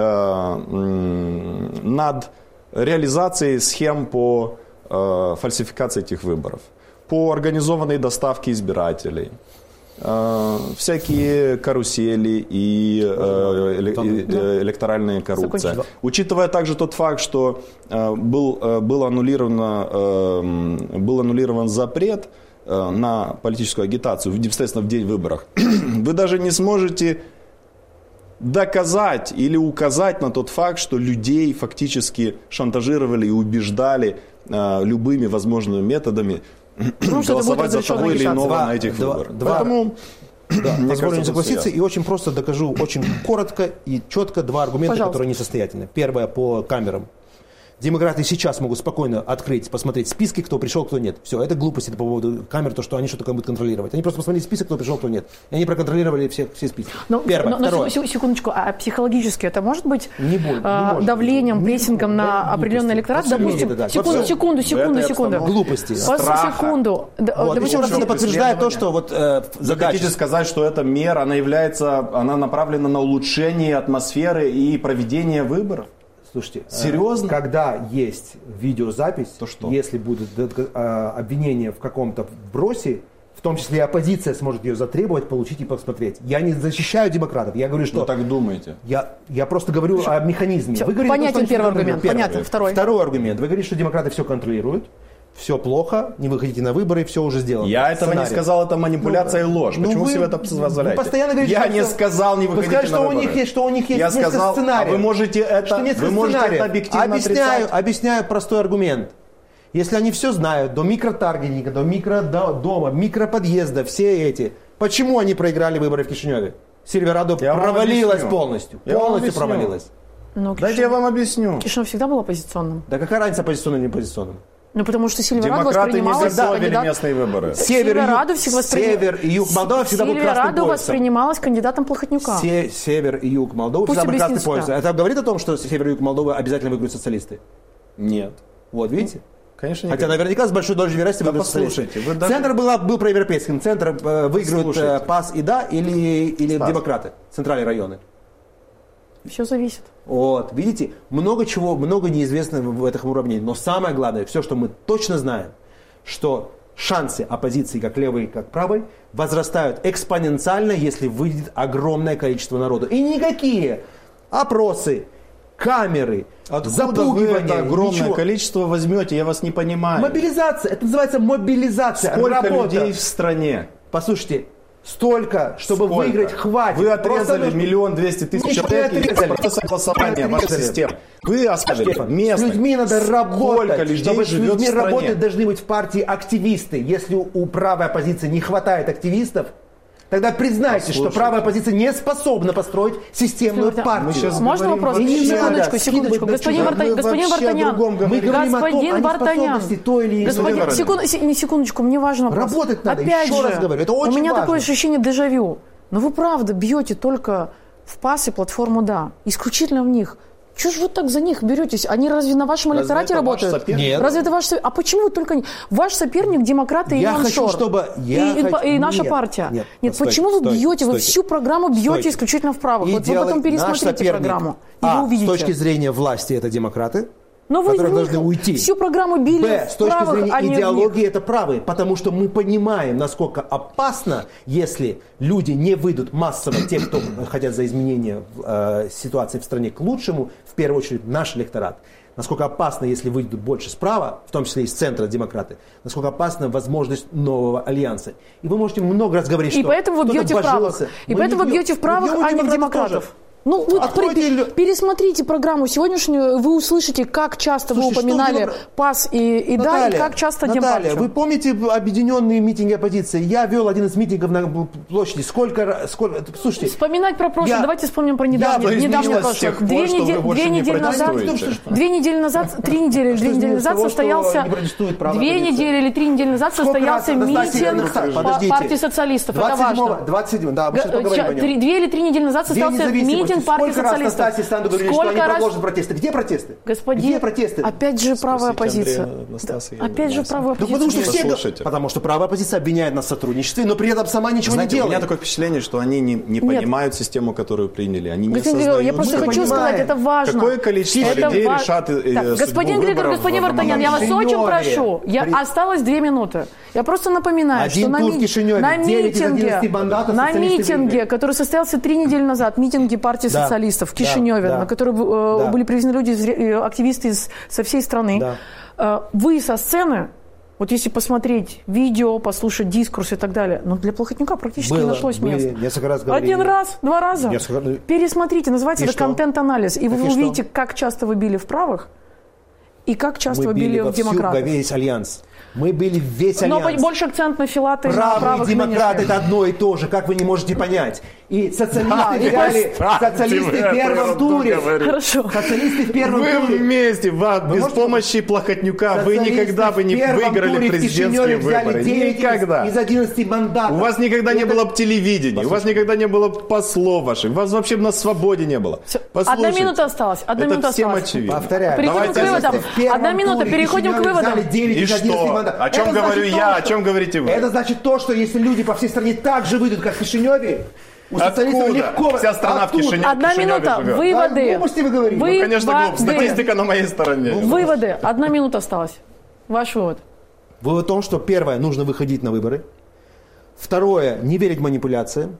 C: э, над реализацией схем по э, фальсификации этих выборов, по организованной доставке избирателей. Всякие карусели и электоральная коррупция. Учитывая также тот факт, что был, был, аннулирован, был аннулирован запрет на политическую агитацию, естественно, в день выборов, вы даже не сможете доказать или указать на тот факт, что людей фактически шантажировали и убеждали любыми возможными методами
B: ну,
C: голосовать за того или иного
D: два,
C: на этих
D: два,
C: выборах.
D: Два,
C: Поэтому,
D: да,
C: мне
D: позволю
C: кажется,
D: не согласиться и очень просто докажу, очень коротко и четко два аргумента,
B: Пожалуйста.
D: которые несостоятельны. Первое по камерам. Демократы сейчас могут спокойно открыть, посмотреть списки, кто пришел, кто нет. Все, это глупости по поводу камер, то, что они что-то будут контролировать. Они просто посмотрели список, кто пришел, кто нет. И они проконтролировали все, все списки.
B: Но,
D: Первое.
B: Но,
D: Второе.
B: Но, секундочку, а психологически это может быть
D: не боль,
B: а,
D: не
B: давлением,
D: быть.
B: прессингом
D: не,
B: на
D: да,
B: определенный электорат? Допустим,
D: да,
B: секунду,
D: вообще,
B: секунду, секунду, секунду.
D: Глупости.
B: Страха. Секунду.
D: Вот,
B: Допустим,
D: это подтверждает то, что вот э,
C: Вы
D: задача...
C: хотите сказать, что эта мера, она является, она направлена на улучшение атмосферы и проведение выборов?
D: Слушайте,
C: серьезно?
D: Э, когда есть видеозапись,
C: то что?
D: Если будет э, обвинение в каком-то вбросе, в том числе и оппозиция сможет ее затребовать, получить и посмотреть. Я не защищаю демократов, я говорю, что...
C: Вы так думаете?
D: Я, я просто говорю все. О механизме.
B: Все.
D: Вы говорите,
B: понятен
D: что
B: первый аргумент,
D: первый.
B: понятен второй.
D: Второй аргумент. Вы говорите, что демократы все контролируют, все плохо, не выходите на выборы, все уже сделано.
C: Я этого
D: Сценарий.
C: не сказал, это манипуляция
D: ну,
C: и ложь.
D: Ну,
C: Почему
D: вы,
C: себе это позволяете?
D: Вы постоянно говорите,
C: я
D: что
C: не
D: все...
C: сказал, не выходите
D: сказали,
C: на
D: что
C: выборы.
D: У них есть, что у них есть
C: я
D: несколько
C: сказал,
D: сценариев.
C: А вы можете это,
D: что
C: вы можете это объективно
D: объясняю,
C: отрицать?
D: Объясняю простой аргумент. Если они все знают, до микротаргетинга, до микродома, микроподъезда, все эти, почему они проиграли выборы в Кишиневе? Сильверадо
C: Я вам
D: провалилась
C: объясню.
D: полностью.
C: Я вам
D: Полностью
C: объясню.
D: провалилась.
B: Но
C: Дайте я вам объясню.
B: Кишинев всегда был оппозиционным.
D: Да какая разница оппозиционным или не оппозиционным?
B: Ну, потому что Сильверадо
C: Демократы не
B: воспринималась
C: готовили
B: кандидат...
C: местные выборы.
D: Север и
B: Сильверадо
D: юг,
B: всегда воспри-
D: север и юг Молдовы всегда был красным
B: Сильверадо
D: поясом.
B: воспринималась кандидатом Плохотнюка.
D: Се- север и юг Молдовы
B: Пусть
D: всегда был красным
B: объяснит
D: поясом. Это говорит о том, что север и юг Молдовы обязательно выиграют социалисты?
C: Нет.
D: Вот, видите?
C: Конечно, не
D: Хотя
C: говорю.
D: наверняка с большой долей вероятности
C: Да
D: выиграют
C: послушайте,
D: социалисты.
C: вы даже-
D: Центр был, был проевропейским. Центр э, выиграют э,
C: Послушайте.
D: ПАС и ДА или, или
C: Стас.
D: демократы, центральные районы.
B: Все зависит.
D: Вот, видите, много чего, много неизвестно в этом уравнении. Но самое главное, все, что мы точно знаем, что шансы оппозиции, как левой, как правой, возрастают экспоненциально, если выйдет огромное количество народу. И никакие опросы, камеры,
C: Откуда
D: запугивания,
C: вы это огромное
D: ничего.
C: количество возьмете? Я вас не понимаю.
D: Мобилизация, это называется мобилизация.
C: Сколько
D: работа.
C: людей в стране?
D: Послушайте, столько, чтобы
C: Сколько?
D: выиграть, хватит.
C: Вы
D: Просто
C: отрезали
D: нужно-
C: миллион двести тысяч
D: Ничего не
C: человек из
D: отрезали.
C: процесса голосования
D: Не
C: вашей
D: отрезали.
C: системы. Вы оставили
D: Штефан, с
C: местных.
D: людьми надо
C: Сколько
D: работать.
C: людей
D: Чтобы с
C: живет
D: людьми
C: в стране?
D: работать должны быть в партии активисты. Если у, у правой оппозиции не хватает активистов, тогда признайте, что
C: Послушайте.
D: правая оппозиция не способна построить системную
B: Слушайте,
D: партию.
C: Мы сейчас
B: Можно
C: говорим
B: вопрос?
C: вообще-
B: Секундочку,
D: надо
B: секундочку.
D: скидывать на
B: Господин,
D: чужих.
B: Варта-
C: Вы
B: господин
C: вообще о
B: Вартанян.
C: другом говорите.
D: Мы говорим о том,
B: Господин
D: о
B: Вартанян.
D: неспособности той или иной
B: Господин,
C: Владимир
B: секунду, се- не секундочку, мне важен вопрос.
D: Работать надо,
B: Опять
D: еще
B: же,
D: раз говорю, это очень
B: у меня
D: важно.
B: такое ощущение дежавю. Но вы правда бьете только в ПАС и платформу «Да». Исключительно в них. Чего же вы так за них беретесь? Они разве на вашем
C: Разве
B: электорате
C: это ваш
B: работают?
C: соперник?
D: Нет.
B: Разве это ваш соперник? А почему вы только... не- Ваш соперник – демократы и
D: Я
B: Иван
D: хочу,
B: Шор.
D: чтобы- я
B: и, и-
D: хочу-
B: и наша
D: нет,
B: партия.
D: нет,
B: Нет,
D: стойте,
B: почему вы
D: стойте,
B: бьете? Вы
D: стойте.
B: всю программу бьете
D: Стойте.
B: исключительно вправо. Вот вы
D: Идеолог-
B: потом
D: наш
B: пересмотрите
D: соперник,
B: программу, и
D: а,
B: вы увидите.
D: с точки зрения власти это демократы,
B: Но вы
D: которые
B: в них
D: должны уйти.
B: всю программу били
D: Б, с точки
B: вправых,
D: зрения
B: а не в них.
D: идеологии это правые, потому что мы понимаем, насколько опасно, если люди не выйдут массово, те, кто хотят за изменение э, ситуации в стране к лучшему, в первую очередь наш электорат. Насколько опасно, если выйдут больше справа, в том числе из центра демократы, насколько опасна возможность нового альянса. И вы можете много раз говорить,
B: И
D: что
B: поэтому вы
D: кто-то
B: бьете в правых.
D: божился.
B: И
D: Мы
B: поэтому
D: не
B: вы
D: бьем.
B: бьете в
D: Мы
B: правых,
D: бьем
B: а не в
D: демократов
B: демократов.
D: тоже.
B: Ну, вот
D: Откройте
B: при-
D: лю-
B: пересмотрите программу сегодняшнюю, вы услышите, как часто
D: Слушайте,
B: вы
D: что
B: упоминали
D: демокра-
B: ПАС и, и ДА, и
D: Наталья,
B: как часто
D: Наталья,
B: демпартию.
D: вы помните объединенные митинги оппозиции? Я вел один из митингов на площади. Сколько раз... Сколько... Слушайте,
B: Вспоминать про прошлое.
D: Я-
B: Давайте вспомним про
D: Я
B: недавнее,
C: изменилось
B: недавнее
C: с
B: прошлое.
C: тех пор,
B: Две,
C: что вы
B: неде-
C: больше
B: две
C: не
B: недели назад,
C: протестуете.
B: две недели назад, три недели, две недели
D: изменилось
B: назад
D: того, что
B: состоялся,
D: не протестует правая
B: две
D: оппозиция?
B: недели или три недели назад
D: Сколько
B: состоялся
D: раз? Настасья,
B: митинг
D: Настасья,
B: па-
D: подождите.
B: партии социалистов. Это
D: двадцать седьмого,
B: важно.
D: двадцать седьмого, да, мы сейчас
B: Г-
D: поговорим о
B: ща-
D: нем.
B: три- Две или три недели назад
D: День
B: состоялся
D: независимости.
B: митинг партии
D: Сколько раз
B: социалистов.
D: Настасья и Санду говорили, что они
B: Сколько раз-
D: продолжат протесты? Где протесты?
B: Господин,
D: Где протесты?
B: опять же правая
C: Спросите
B: оппозиция.
C: Андрея Анастасия, я
B: Опять же
C: думаю,
B: правая
D: Ну, потому что
B: оппозиция.
D: все...
C: Послушайте.
D: Потому что правая оппозиция обвиняет нас в сотрудничестве, но при этом сама ничего
C: Знаете,
D: не
C: у
D: делает.
C: меня такое впечатление, что они не, не понимают систему, которую приняли. Они не
B: Господин
C: создают.
B: Григорий, я просто
D: Мы
B: хочу
D: понимаем.
B: сказать, это важно.
C: Какое количество
B: Это
C: людей
B: ва-
C: решат, э,
B: Так,
C: судьбу
B: господин Григорий,
C: выборов
B: господин
C: в
B: Вартанян, я вас
D: Кишиневе.
B: очень прошу. Я,
D: При-
B: Осталось две минуты. Я просто напоминаю,
D: Один
B: что на,
D: тур в
B: ми-
D: Кишиневе,
B: на
D: девять из
B: митинге,
D: одиннадцати мандатов
B: на
D: социалисты
B: митинге,
D: выиграли.
B: который состоялся три недели назад, митинге партии
D: Да,
B: социалистов в
D: да,
B: Кишиневе,
D: да.
B: на который э,
D: Да.
B: были привезены люди, из ре- э, активисты из, со всей страны,
D: Да.
B: э, вы со сцены, вот если посмотреть видео, послушать дискурс и так далее, но для Плохотнюка практически не
D: Было,
B: нашлось
D: были,
B: места.
D: несколько раз говорили.
B: Один раз, два раза.
D: Несколько раз.
B: Пересмотрите, называется
D: И
B: это
D: что?
B: контент-анализ, и вы
D: Так и что?
B: увидите, как часто вы били в правых и как часто
D: Мы
B: вы били
D: били
B: в
D: во всю, во
B: демократов.
D: весь альянс. Мы били весь
B: Но
D: альянс.
B: больше акцент на Филата и на
D: Правые
B: правых
D: и демократы
B: нынешних.
D: это одно и то же, как вы не можете понять. И социалисты
B: Да, и
D: взяли,
C: пос-
D: социалисты
C: Ты
D: в первом
C: ерунду
D: туре.
C: говоришь.
B: Хорошо.
D: Социалисты в первом
C: Вы
D: туре.
C: вместе, вас, без
D: можете-
C: помощи Плохотнюка, вы
D: Социалисты
C: никогда бы не
D: в первом
C: выиграли
D: туре в
C: президентские
D: Кишиневе взяли
C: выборы.
D: девять из-
C: Никогда.
D: из одиннадцати мандатов.
C: У вас никогда не
D: Это-
C: было телевидения, у вас никогда не было послов ваших, вас вообще на свободе не было.
B: Всё.
C: Послушайте,
B: Одна минута осталась. Одна
C: это
B: минута
C: всем
B: осталась.
C: очевидно.
D: Повторяю.
B: Переходим
C: Давайте
B: к выводам.
D: В первом
B: Одна минута,
D: туре в
B: переходим к
D: Кишиневе
B: выводам.
D: взяли девять
C: И
D: из одиннадцати
C: что?
D: мандатов.
C: О чем
D: Это значит
C: говорю
D: то,
C: я, о
D: что-
C: чем говорите вы?
D: Это значит то, что если люди по всей стране так же выйдут, как в Кишиневе, у социалистов
C: Откуда?
D: легко...
C: Вся страна в
D: Оттуда.
C: Кишиневе.
B: Одна
C: Кишиневе
B: минута.
C: живет.
B: Выводы.
D: Да, глупости вы говорите.
B: Вы-
C: Ну, конечно, глупо.
B: Выводы.
C: Статистика на моей стороне.
B: Выводы. Одна минута осталась. Ваш вывод.
D: Вывод в том, что первое, нужно выходить на выборы. Второе, не верить манипуляциям.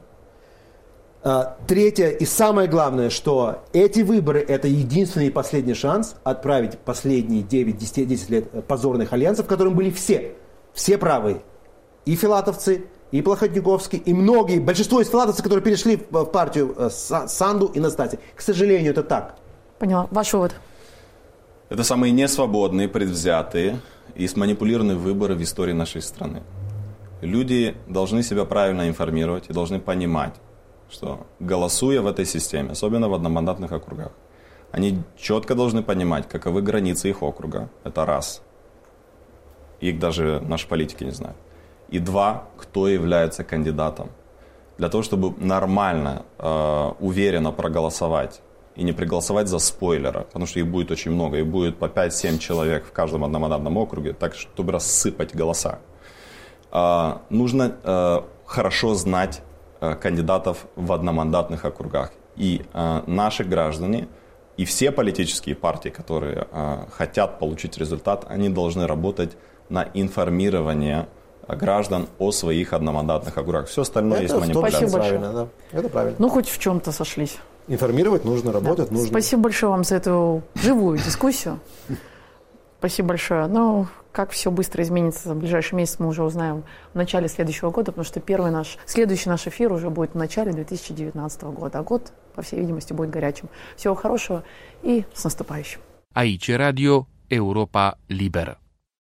D: А, Третье и самое главное, что эти выборы – это единственный и последний шанс отправить последние девять-десять лет позорных альянсов, в котором были все, все правые. И филатовцы, и Плохотниковский, и многие, большинство из филатовцев, которые перешли в в партию э, Са- Санду и Настасьи. К сожалению, это так.
B: Поняла. Ваш вывод.
C: Это самые несвободные, предвзятые и сманипулированные выборы в истории нашей страны. Люди должны себя правильно информировать и должны понимать, что голосуя в этой системе, особенно в одномандатных округах, они четко должны понимать, каковы границы их округа. Это раз. Их даже наши политики не знают. И два, кто является кандидатом. Для того, чтобы нормально, э, уверенно проголосовать и не проголосовать за спойлера, потому что их будет очень много, их будет по пять-семь человек в каждом одномандатном округе, так, чтобы рассыпать голоса. Э, нужно э, хорошо знать э, кандидатов в одномандатных округах. И э, наши граждане, и все политические партии, которые э, хотят получить результат, они должны работать на информирование граждан о своих одномандатных округах. Все остальное
D: это
C: есть манипуляция.
B: Спасибо большое.
D: Правильно, да. Это правильно.
B: Ну, хоть в чем-то сошлись.
D: Информировать нужно, работать
B: да.
D: нужно.
B: Спасибо большое вам за эту живую дискуссию. Спасибо большое. Ну, как все быстро изменится в ближайший месяц, мы уже узнаем в начале следующего года, потому что первый наш, следующий наш эфир уже будет в начале две тысячи девятнадцатого года. А год, по всей видимости, будет горячим. Всего хорошего и с наступающим.
E: Aici Radio Europa Liberă.